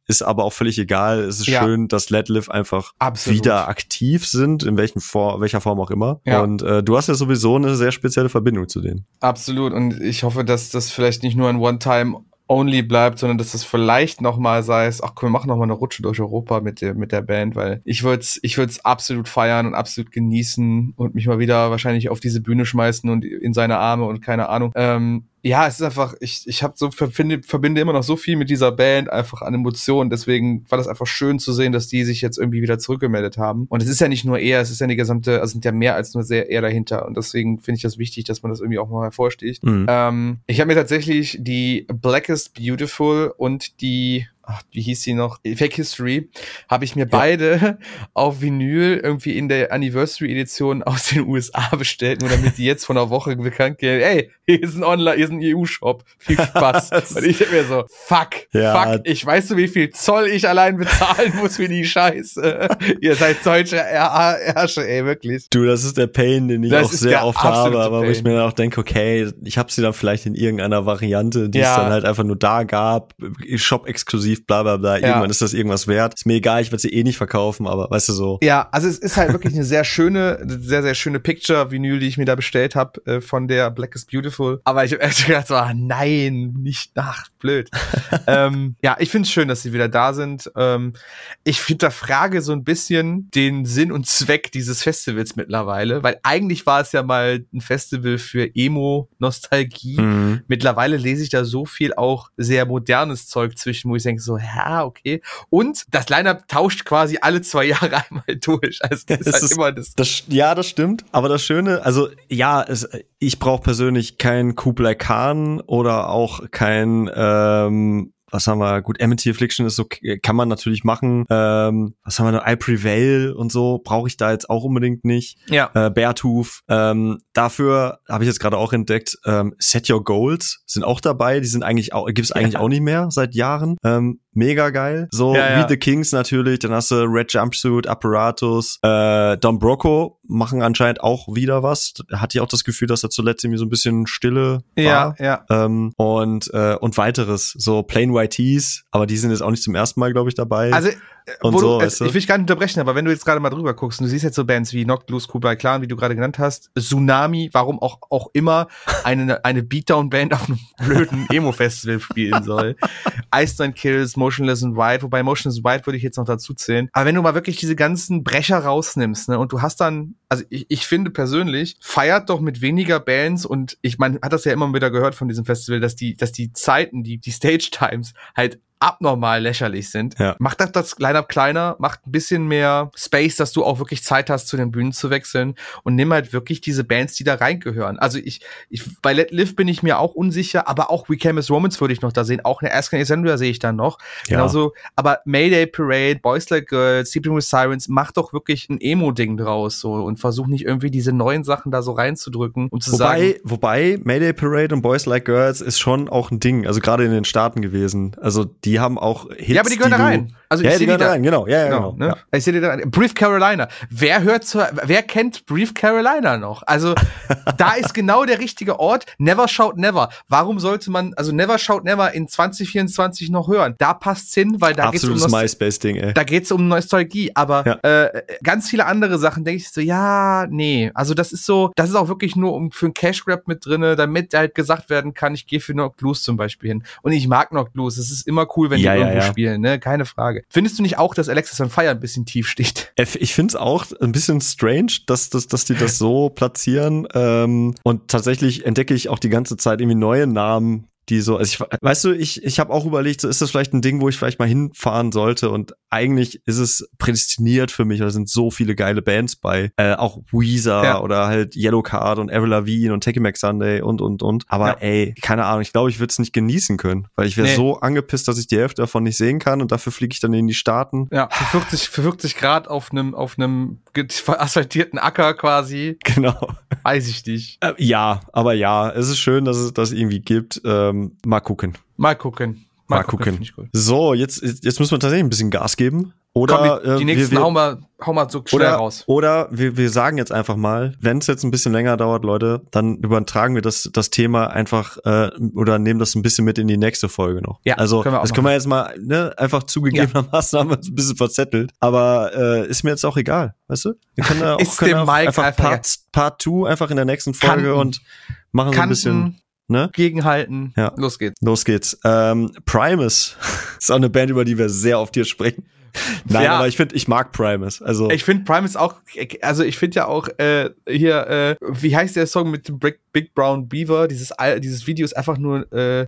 ist aber auch völlig egal. Es ist schön, dass Let Live einfach wieder aktiv sind, in welcher Form auch immer. Ja. Und du hast ja sowieso eine sehr spezielle Verbindung zu denen. Absolut. Und ich hoffe, dass das vielleicht nicht nur ein One-Time-Only bleibt, sondern dass das vielleicht nochmal sei es, ach komm, wir machen nochmal eine Rutsche durch Europa mit der Band, weil ich würde es absolut feiern und absolut genießen und mich mal wieder wahrscheinlich auf diese Bühne schmeißen und in seine Arme und keine Ahnung. Ja, es ist einfach, ich habe verbinde immer noch so viel mit dieser Band einfach an Emotionen, deswegen war das einfach schön zu sehen, dass die sich jetzt irgendwie wieder zurückgemeldet haben. Und es ist ja nicht nur er, es ist ja die gesamte, also sind ja mehr als nur sehr er dahinter und deswegen finde ich das wichtig, dass man das irgendwie auch mal hervorsticht. Mhm. Ich habe mir tatsächlich die Blackest Beautiful und die wie hieß sie noch? Fake History, habe ich mir beide auf Vinyl irgendwie in der Anniversary-Edition aus den USA bestellt, nur damit die jetzt von einer Woche bekannt geben, ey, hier ist ein EU-Shop, viel Spaß. Und ich hab mir so, fuck, ich weiß so, wie viel Zoll ich allein bezahlen muss für die Scheiße. Ihr seid deutsche Herrscher, ey, wirklich. Du, das ist der Pain, den ich auch sehr oft habe, aber wo ich mir dann auch denke, okay, ich habe sie dann vielleicht in irgendeiner Variante, die es dann halt einfach nur da gab, Shop-exklusiv, bla bla bla, irgendwann ist das irgendwas wert. Ist mir egal, ich werde sie eh nicht verkaufen, aber weißt du so. Ja, also es ist halt wirklich eine sehr, sehr schöne Picture-Vinyl, die ich mir da bestellt habe von der Blackest Beautiful. Aber ich habe echt gedacht, so, nein, nicht blöd. Ja, ich finde es schön, dass sie wieder da sind. Ich hinterfrage so ein bisschen den Sinn und Zweck dieses Festivals mittlerweile, weil eigentlich war es ja mal ein Festival für Emo-Nostalgie. Mhm. Mittlerweile lese ich da so viel auch sehr modernes Zeug zwischen, wo ich denke so, ja, okay. Und das Line-Up tauscht quasi alle 2 Jahre einmal durch. Also das ist halt immer das. Ja, das stimmt. Aber das Schöne, also ja, ich brauche persönlich kein Kublai Khan oder auch kein was haben wir? Gut, Amity Affliction ist so, kann man natürlich machen. Was haben wir noch? I Prevail und so brauche ich da jetzt auch unbedingt nicht. Ja. Beartooth. Dafür habe ich jetzt gerade auch entdeckt, Set Your Goals sind auch dabei. Die sind eigentlich auch, gibt's eigentlich auch nicht mehr seit Jahren. Mega geil. So, wie The Kings natürlich. Dann hast du Red Jumpsuit, Apparatus. Don Broco machen anscheinend auch wieder was. Da hatte ich auch das Gefühl, dass er zuletzt irgendwie so ein bisschen Stille war. Ja. Und weiteres. So Plain White Tees, aber die sind jetzt auch nicht zum ersten Mal, glaube ich, dabei. Also, und so, weißt du? Ich will dich gar nicht unterbrechen, aber wenn du jetzt gerade mal drüber guckst und du siehst jetzt so Bands wie Knocked Loose, Kublai Khan, wie du gerade genannt hast, Tsunami, warum auch immer eine Beatdown-Band auf einem blöden Emo-Festival spielen soll. Ice Nine Kills, Motionless in White, wobei Motionless in White würde ich jetzt noch dazu zählen. Aber wenn du mal wirklich diese ganzen Brecher rausnimmst, ne, und du hast dann, also ich finde persönlich, feiert doch mit weniger Bands und man hat das ja immer wieder gehört von diesem Festival, dass die Zeiten, die Stage-Times halt abnormal lächerlich sind. Ja. Macht das Line-Up kleiner, macht ein bisschen mehr Space, dass du auch wirklich Zeit hast, zu den Bühnen zu wechseln und nimm halt wirklich diese Bands, die da reingehören. Also bei Let Live bin ich mir auch unsicher, aber auch We Came as Romans würde ich noch da sehen, auch eine Asken Ascendua sehe ich da noch. Ja. Genauso, aber Mayday Parade, Boys Like Girls, Sleeping with Sirens, mach doch wirklich ein Emo-Ding draus so und versuch nicht irgendwie diese neuen Sachen da so reinzudrücken, um zu sagen. Wobei Mayday Parade und Boys Like Girls ist schon auch ein Ding, also gerade in den Staaten gewesen. Also die haben auch Hits. Ja, aber die gehören da rein. Also die gehören da rein, genau. Genau. Ne? Ja. Ich sehe die da rein. Brief Carolina. Wer kennt Brief Carolina noch? Also da ist genau der richtige Ort. Never Shout Never. Warum sollte man also Never Shout Never in 2024 noch hören? Da passt's hin, weil da geht's um MySpace-Ding, ey. Da geht's um Nostalgie. Aber ganz viele andere Sachen denke ich so, ja, nee. Also das ist auch wirklich nur für ein Cash Grab mit drinne, damit halt gesagt werden kann, ich gehe für Knocked Loose zum Beispiel hin. Und ich mag Knocked Loose. Es ist immer cool, wenn die irgendwo spielen, ne? Keine Frage. Findest du nicht auch, dass Alexis on Fire ein bisschen tief steht? Ich find's auch ein bisschen strange, dass die das so platzieren. Und tatsächlich entdecke ich auch die ganze Zeit irgendwie neue Namen, die so, also ich habe auch überlegt, so ist das vielleicht ein Ding, wo ich vielleicht mal hinfahren sollte und eigentlich ist es prädestiniert für mich, da sind so viele geile Bands bei, auch Weezer oder halt Yellowcard und Avril Lavigne und Take It Back Sunday und. Aber ey, keine Ahnung, ich glaube, ich würde es nicht genießen können, weil ich wäre so angepisst, dass ich die Hälfte davon nicht sehen kann und dafür fliege ich dann in die Staaten. Ja, für 40 Grad auf einem asphaltierten Acker quasi. Genau. Weiß ich nicht. Ja, aber ja, es ist schön, dass es das irgendwie gibt. Mal gucken. Mal gucken. So, jetzt müssen wir tatsächlich ein bisschen Gas geben. Oder komm, die nächsten hau mal so schnell raus. Oder wir sagen jetzt einfach mal, wenn es jetzt ein bisschen länger dauert, Leute, dann übertragen wir das Thema einfach oder nehmen das ein bisschen mit in die nächste Folge noch. Ja, also das können wir jetzt mal einfach zugegebenermaßen haben wir uns ein bisschen verzettelt. Aber ist mir jetzt auch egal, weißt du? Wir können da auch einfach Part 2 einfach in der nächsten Folge und machen so ein bisschen... Ne? Gegenhalten. Ja. Los geht's. Primus ist auch eine Band, über die wir sehr oft hier sprechen. Nein, aber ich mag Primus. Also ich finde Primus auch, also ich finde ja auch wie heißt der Song mit dem Big Brown Beaver? Dieses Video ist einfach nur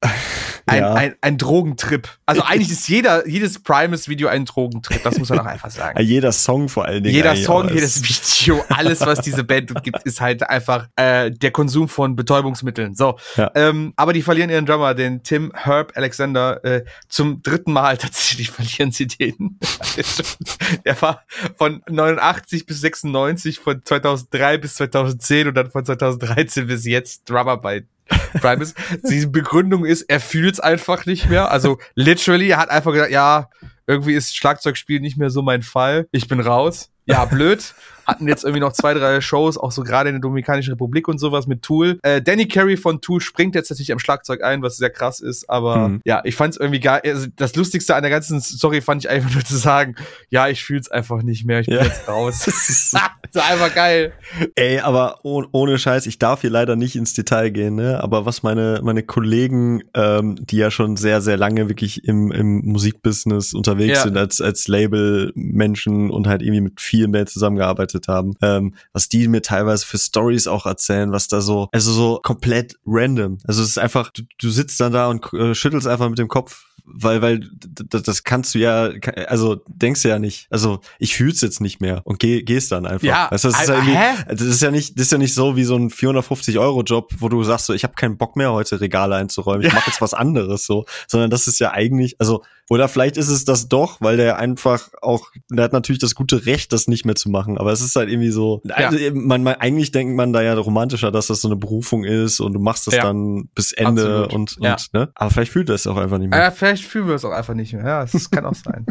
ein Drogentrip. Also eigentlich ist jedes Primus-Video ein Drogentrip, das muss man auch einfach sagen. Jeder Song vor allen Dingen. Jeder Song, jedes Video, alles, was diese Band gibt, ist halt einfach der Konsum von Betäubungsmitteln. So, ja. Aber die verlieren ihren Drummer, den Tim Herb Alexander, zum 3. Mal tatsächlich verlieren sie den. Der war von 89 bis 96, von 2003 bis 2010 und dann von 2013 bis jetzt Drummer bei Primus. Die Begründung ist, er fühlt's einfach nicht mehr. Also literally, er hat einfach gesagt, ja, irgendwie ist Schlagzeugspiel nicht mehr so mein Fall. Ich bin raus. Ja, blöd. Hatten jetzt irgendwie noch 2-3 Shows, auch so gerade in der Dominikanischen Republik und sowas mit Tool. Danny Carey von Tool springt jetzt natürlich am Schlagzeug ein, was sehr krass ist, aber ja, ich fand's irgendwie geil. Also das Lustigste an der ganzen Story fand ich einfach nur zu sagen, ja, ich fühl's einfach nicht mehr, ich bin jetzt raus. Das ist einfach geil. Ey, aber ohne Scheiß, ich darf hier leider nicht ins Detail gehen, ne? Aber was meine Kollegen, die ja schon sehr, sehr lange wirklich im Musikbusiness unterwegs sind, als Label-Menschen und halt irgendwie mit viel mehr zusammengearbeitet haben, was die mir teilweise für Stories auch erzählen, was da so komplett random. Also es ist einfach, du sitzt dann da und schüttelst einfach mit dem Kopf, weil das kannst du ja, also denkst du ja nicht, also ich fühl's jetzt nicht mehr und gehst dann einfach. Ja, weißt du, das ist ja nicht so wie so ein 450-Euro-Job, wo du sagst so, ich habe keinen Bock mehr heute Regale einzuräumen, ich mache jetzt was anderes so, sondern das ist ja eigentlich, also oder vielleicht ist es das doch, weil der einfach auch, der hat natürlich das gute Recht, das nicht mehr zu machen, aber es ist halt irgendwie so, also eigentlich denkt man da ja romantischer, dass das so eine Berufung ist und du machst das dann bis Ende. Absolut. und ne? Aber vielleicht fühlt er es auch einfach nicht mehr. Ja, vielleicht fühlen wir es auch einfach nicht mehr. Ja, das kann auch sein.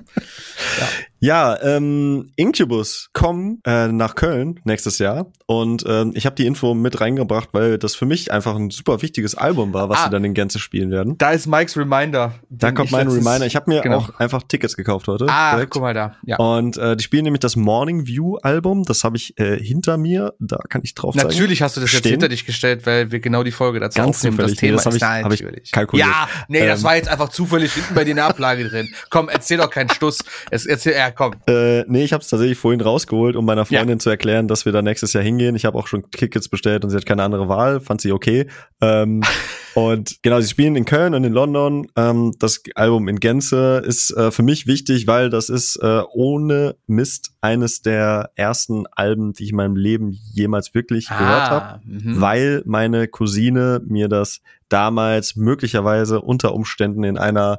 Ja, Incubus kommen nach Köln nächstes Jahr und ich habe die Info mit reingebracht, weil das für mich einfach ein super wichtiges Album war, was sie dann in Gänze spielen werden. Da ist Mikes Reminder. Da kommt mein Reminder. Ich habe mir auch einfach Tickets gekauft heute. Guck mal da. Ja. Und die spielen nämlich das Morning View Album. Das habe ich hinter mir. Da kann ich drauf zeigen. Natürlich hast du das jetzt hinter dich gestellt, weil wir genau die Folge dazu aufnehmen. Das Thema das hab ich kalkuliert. Ja, nee, das war jetzt einfach zufällig hinten bei dir in der Ablage drin. Komm, erzähl doch keinen Stuss. Komm. Nee, ich habe es tatsächlich vorhin rausgeholt, um meiner Freundin zu erklären, dass wir da nächstes Jahr hingehen. Ich habe auch schon Tickets bestellt und sie hat keine andere Wahl. Fand sie okay. Und genau, sie spielen in Köln und in London. Das Album in Gänze ist für mich wichtig, weil das ist ohne Mist eines der ersten Alben, die ich in meinem Leben jemals wirklich gehört habe, weil meine Cousine mir das damals möglicherweise unter Umständen in einer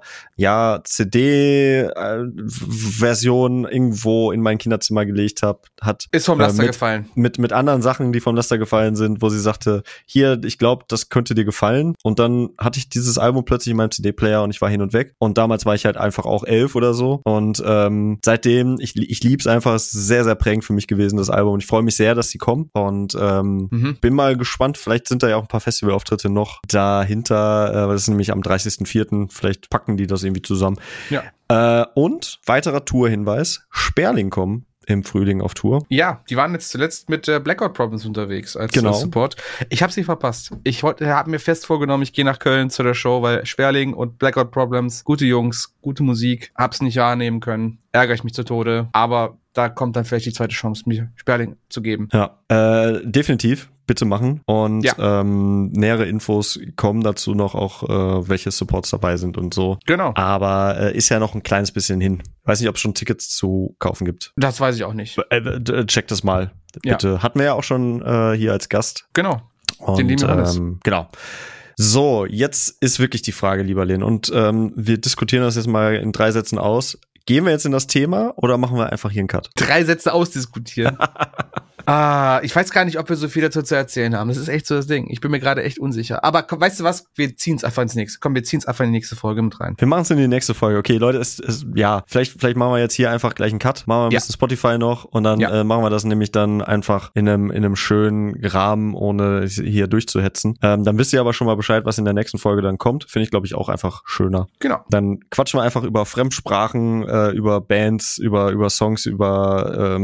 CD-Version irgendwo in mein Kinderzimmer gelegt hat. Ist vom Laster gefallen. Mit anderen Sachen, die vom Laster gefallen sind, wo sie sagte, hier, ich glaube, das könnte dir gefallen. Und dann hatte ich dieses Album plötzlich in meinem CD-Player und ich war hin und weg. Und damals war ich halt einfach auch 11 oder so. Und seitdem, ich lieb's einfach, es ist sehr, sehr prägend für mich gewesen, das Album. Und ich freue mich sehr, dass sie kommen. Und bin mal gespannt, vielleicht sind da ja auch ein paar Festivalauftritte noch dahinter. Das ist nämlich am 30.04. Vielleicht packen die das irgendwie zusammen. Ja. Und weiterer Tour-Hinweis, Sperling kommen im Frühling auf Tour. Ja, die waren jetzt zuletzt mit Blackout Problems unterwegs als Support. Ich habe sie verpasst. Ich habe mir fest vorgenommen, ich gehe nach Köln zu der Show, weil Sperling und Blackout Problems, gute Jungs, gute Musik, hab's nicht wahrnehmen können, ärgere ich mich zu Tode, aber da kommt dann vielleicht die zweite Chance, mir Sperling zu geben. Ja, definitiv. Bitte machen. Und nähere Infos kommen dazu noch auch, welche Supports dabei sind und so. Genau. Aber ist ja noch ein kleines bisschen hin. Weiß nicht, ob es schon Tickets zu kaufen gibt. Das weiß ich auch nicht. Check das mal, bitte. Ja. Hatten wir ja auch schon hier als Gast. Genau. Und, den lieben genau. So, jetzt ist wirklich die Frage, lieber Lin. Und wir diskutieren das jetzt mal in 3 Sätzen aus. Gehen wir jetzt in das Thema oder machen wir einfach hier einen Cut? 3 Sätze ausdiskutieren. Ich weiß gar nicht, ob wir so viel dazu zu erzählen haben. Das ist echt so das Ding. Ich bin mir gerade echt unsicher. Aber komm, weißt du was? Wir ziehen es einfach ins nächste. Komm, wir ziehen es einfach in die nächste Folge mit rein. Wir machen es in die nächste Folge. Okay, Leute, vielleicht machen wir jetzt hier einfach gleich einen Cut. Machen wir ein bisschen Spotify noch und dann machen wir das nämlich dann einfach in einem schönen Rahmen, ohne hier durchzuhetzen. Dann wisst ihr aber schon mal Bescheid, was in der nächsten Folge dann kommt. Finde ich, glaube ich, auch einfach schöner. Genau. Dann quatschen wir einfach über Fremdsprachen, über Bands, über Songs, über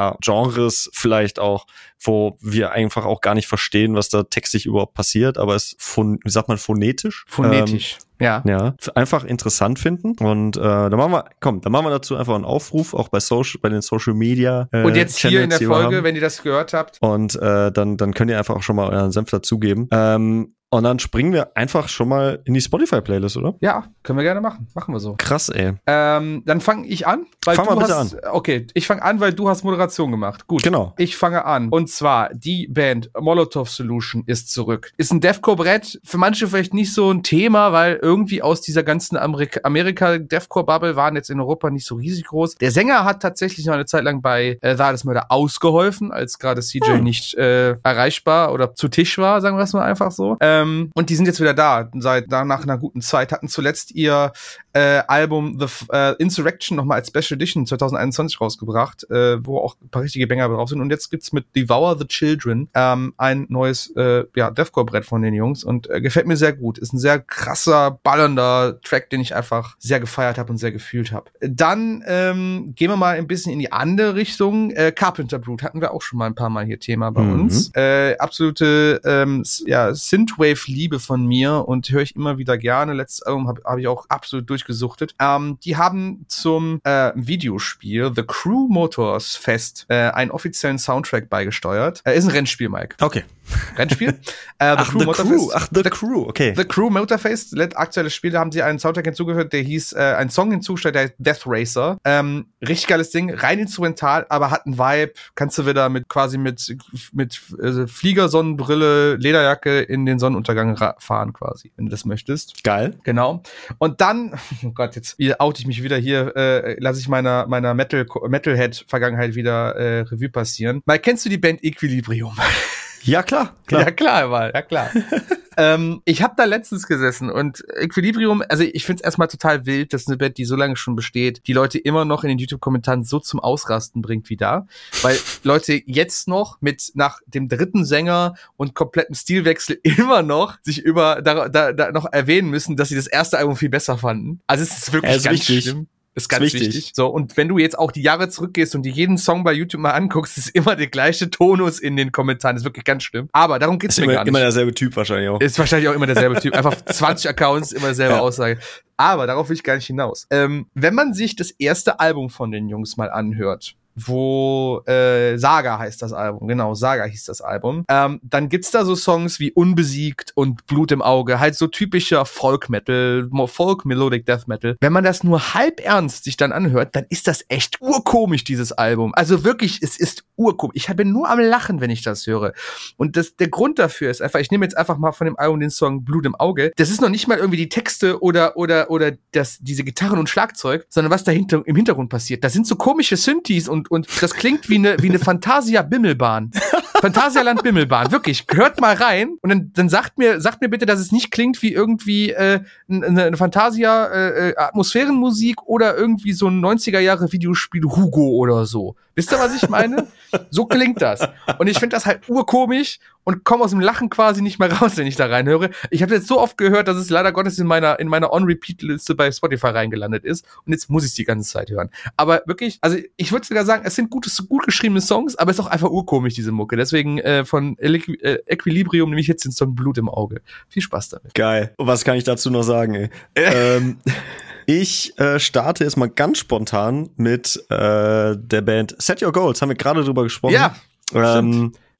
Genres vielleicht auch, wo wir einfach auch gar nicht verstehen, was da textlich überhaupt passiert, aber es wie sagt man, phonetisch? Phonetisch. Ja, einfach interessant finden. Und dann machen wir dazu einfach einen Aufruf, auch bei den Social Media und jetzt Channels hier in der Folge, wenn ihr das gehört habt. Und dann könnt ihr einfach auch schon mal euren Senf dazugeben. Und dann springen wir einfach schon mal in die Spotify-Playlist, oder? Ja, können wir gerne machen. Machen wir so. Krass, ey. Dann fange ich an. Fang mal bitte an. Okay, ich fange an, weil du hast Moderation gemacht. Gut. Genau. Ich fange an. Und zwar, die Band Molotov Solution ist zurück. Ist ein Deathcore-Brett. Für manche vielleicht nicht so ein Thema, weil irgendwie aus dieser ganzen Amerika-Deathcore-Bubble waren jetzt in Europa nicht so riesig groß. Der Sänger hat tatsächlich noch eine Zeit lang bei Thaddeus Murder ausgeholfen, als gerade CJ nicht erreichbar oder zu Tisch war, sagen wir es mal einfach so. Und die sind jetzt wieder da, nach einer guten Zeit, hatten zuletzt ihr Album The Insurrection nochmal als Special Edition 2021 rausgebracht, wo auch ein paar richtige Banger drauf sind. Und jetzt gibt's mit Devour the Children ein neues Deathcore-Brett von den Jungs und gefällt mir sehr gut. Ist ein sehr krasser, ballernder Track, den ich einfach sehr gefeiert habe und sehr gefühlt habe. Dann gehen wir mal ein bisschen in die andere Richtung. Carpenter Brut hatten wir auch schon mal ein paar Mal hier Thema bei uns. Absolute Synthwave-Liebe von mir und höre ich immer wieder gerne. Letztes Album hab ich auch absolut durchgesuchtet. Die haben zum Videospiel The Crew Motors Fest einen offiziellen Soundtrack beigesteuert. Ist ein Rennspiel, Mike. Okay. Rennspiel. The Crew, okay. The Crew Motorfest, aktuelles Spiel, da haben sie einen Soundtrack hinzugefügt, der hieß, einen Song hinzugestellt, der heißt Death Racer. Richtig geiles Ding, rein instrumental, aber hat einen Vibe, kannst du wieder mit Flieger, Sonnenbrille, Lederjacke in den Sonnenuntergang fahren quasi, wenn du das möchtest. Geil. Genau. Und dann, oh Gott, jetzt oute ich mich wieder hier, lasse ich meiner Metalhead-Vergangenheit wieder Revue passieren. Mal, kennst du die Band Equilibrium? Ja, klar. Ja, klar. Ich habe da letztens gesessen und Equilibrium, also ich find's erstmal total wild, dass eine Band, die so lange schon besteht, die Leute immer noch in den YouTube-Kommentaren so zum Ausrasten bringt wie da, weil Leute jetzt noch nach dem dritten Sänger und kompletten Stilwechsel immer noch sich da noch erwähnen müssen, dass sie das erste Album viel besser fanden. Also es ist wirklich ganz schlimm. Ist ganz wichtig. So, und wenn du jetzt auch die Jahre zurückgehst und dir jeden Song bei YouTube mal anguckst, ist immer der gleiche Tonus in den Kommentaren. Das ist wirklich ganz schlimm. Aber darum geht's mir gar nicht. Immer derselbe Typ wahrscheinlich auch. Ist wahrscheinlich auch immer derselbe Typ. Einfach 20 Accounts, immer dieselbe Aussage. Aber darauf will ich gar nicht hinaus. Wenn man sich das erste Album von den Jungs mal anhört, wo Saga heißt das Album, genau, Saga hieß das Album, dann gibt's da so Songs wie Unbesiegt und Blut im Auge, halt so typischer Folk-Metal, Folk-Melodic Death Metal. Wenn man das nur halb ernst sich dann anhört, dann ist das echt urkomisch, dieses Album. Also wirklich, es ist urkomisch. Ich bin nur am Lachen, wenn ich das höre. Und der Grund dafür ist einfach, ich nehme jetzt einfach mal von dem Album den Song Blut im Auge. Das ist noch nicht mal irgendwie die Texte oder diese Gitarren und Schlagzeug, sondern was dahinter im Hintergrund passiert. Da sind so komische Synthes und das klingt wie eine Fantasia-Bimmelbahn. Phantasialand Bimmelbahn, wirklich. Hört mal rein und dann sagt mir bitte, dass es nicht klingt wie irgendwie eine Fantasia-Atmosphärenmusik oder irgendwie so ein 90er-Jahre-Videospiel Hugo oder so. Wisst ihr, was ich meine? So klingt das. Und ich finde das halt urkomisch und komme aus dem Lachen quasi nicht mehr raus, wenn ich da reinhöre. Ich habe jetzt so oft gehört, dass es leider Gottes in meiner On-Repeat-Liste bei Spotify reingelandet ist. Und jetzt muss ich es die ganze Zeit hören. Aber wirklich, also ich würde sogar sagen, es sind gut geschriebene Songs, aber es ist auch einfach urkomisch, diese Mucke. Deswegen von Equilibrium nehme ich jetzt den Song Blut im Auge. Viel Spaß damit. Geil. Und was kann ich dazu noch sagen, ey? Ich starte jetzt mal ganz spontan mit der Band Set Your Goals. Haben wir gerade drüber gesprochen. Ja, und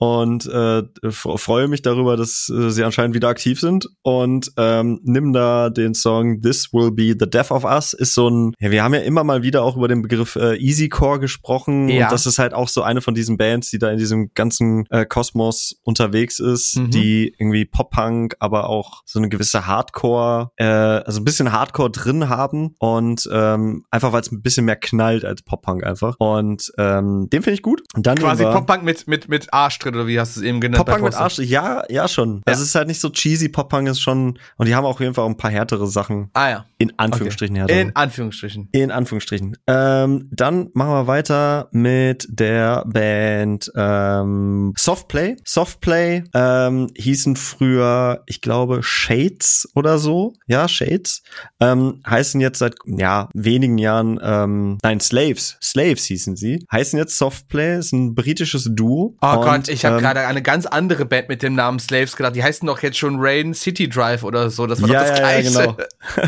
und freue mich darüber, dass sie anscheinend wieder aktiv sind und nimm da den Song This Will Be the Death of Us. Ist so ein, ja, wir haben ja immer mal wieder auch über den Begriff Easycore gesprochen und das ist halt auch so eine von diesen Bands, die da in diesem ganzen Kosmos unterwegs ist, die irgendwie Pop-Punk, aber auch so eine gewisse Hardcore, also ein bisschen Hardcore drin haben und einfach, weil es ein bisschen mehr knallt als Pop-Punk einfach und den finde ich gut. Und dann quasi Pop-Punk mit Arsch drin, oder wie hast du es eben genannt? Pop-Punk mit Arsch, ja schon. Ja. Also es ist halt nicht so cheesy, Pop-Punk ist schon, und die haben auf jeden Fall auch ein paar härtere Sachen. In Anführungsstrichen härtere. In Anführungsstrichen. Dann machen wir weiter mit der Band Softplay. Softplay hießen früher, ich glaube, Shades oder so. Ja, Shades. Heißen jetzt seit wenigen Jahren Slaves. Slaves hießen sie. Heißen jetzt Softplay, ist ein britisches Duo. Oh Gott, ich habe gerade eine ganz andere Band mit dem Namen Slaves gedacht. Die heißen doch jetzt schon Rain City Drive oder so. Das war doch das Gleiche. Ja, genau.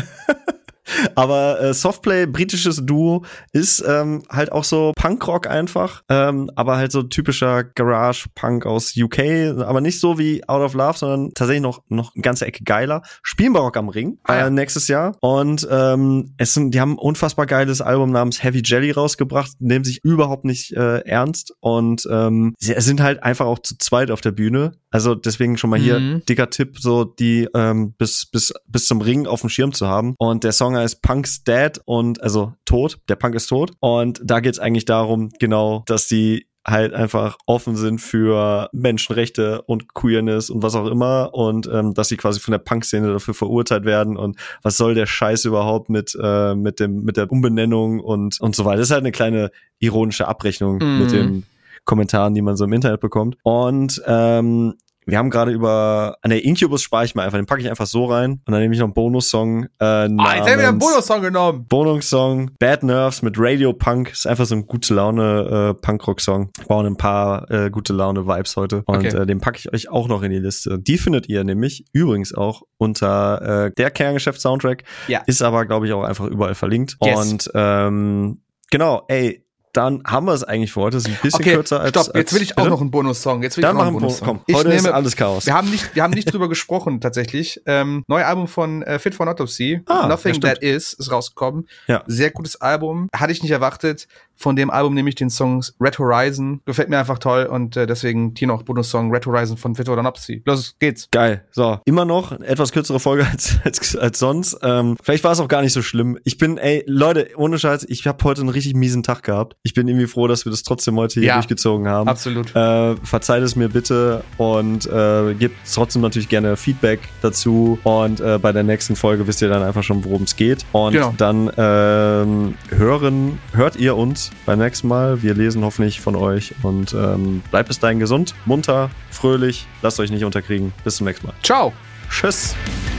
Aber Softplay, britisches Duo, ist halt auch so Punkrock einfach, aber halt so typischer Garage-Punk aus UK, aber nicht so wie Out of Love, sondern tatsächlich noch eine ganze Ecke geiler. Spielen bei Rock am Ring nächstes Jahr und die haben ein unfassbar geiles Album namens Heavy Jelly rausgebracht, nehmen sich überhaupt nicht ernst und sie sind halt einfach auch zu zweit auf der Bühne. Also deswegen schon mal hier dicker Tipp, so die bis zum Ring auf dem Schirm zu haben. Und der Song heißt Punk's Dead und also tot, der Punk ist tot. Und da geht's eigentlich darum, genau, dass die halt einfach offen sind für Menschenrechte und Queerness und was auch immer und dass sie quasi von der Punk-Szene dafür verurteilt werden und was soll der Scheiß überhaupt mit der Umbenennung und so weiter. Das ist halt eine kleine ironische Abrechnung mit den Kommentaren, die man so im Internet bekommt. Und wir haben gerade über Incubus spare ich mal einfach, den packe ich einfach so rein und dann nehme ich noch einen Bonussong jetzt haben wir einen Bonussong genommen. Bonussong Bad Nerves mit Radio Punk, ist einfach so ein gute Laune Punkrock-Song. Wir brauchen ein paar gute Laune Vibes heute und den packe ich euch auch noch in die Liste. Die findet ihr nämlich übrigens auch unter der Kerngeschäft-Soundtrack, ist aber glaube ich auch einfach überall verlinkt. Und genau, dann haben wir es eigentlich für heute. Das ist ein bisschen kürzer als... Stopp, jetzt will ich auch noch einen Bonussong. Dann machen wir komm, heute ist alles Chaos. Wir haben nicht drüber gesprochen, tatsächlich. Neues Album von Fit for an Autopsy. Nothing That Is rausgekommen. Ja. Sehr gutes Album. Hatte ich nicht erwartet. Von dem Album nehme ich den Song Red Horizon. Gefällt mir einfach toll und deswegen hier noch Bonussong Red Horizon von Fit for an Autopsy. Los geht's. Geil. So, immer noch eine etwas kürzere Folge als sonst. Vielleicht war es auch gar nicht so schlimm. Ich bin, Leute, ohne Scheiß, ich habe heute einen richtig miesen Tag gehabt. Ich bin irgendwie froh, dass wir das trotzdem heute hier durchgezogen haben. Absolut. Verzeiht es mir bitte und gebt trotzdem natürlich gerne Feedback dazu und bei der nächsten Folge wisst ihr dann einfach schon, worum es geht. Und dann hört ihr uns beim nächsten Mal. Wir lesen hoffentlich von euch und bleibt bis dahin gesund, munter, fröhlich, lasst euch nicht unterkriegen. Bis zum nächsten Mal. Ciao. Tschüss.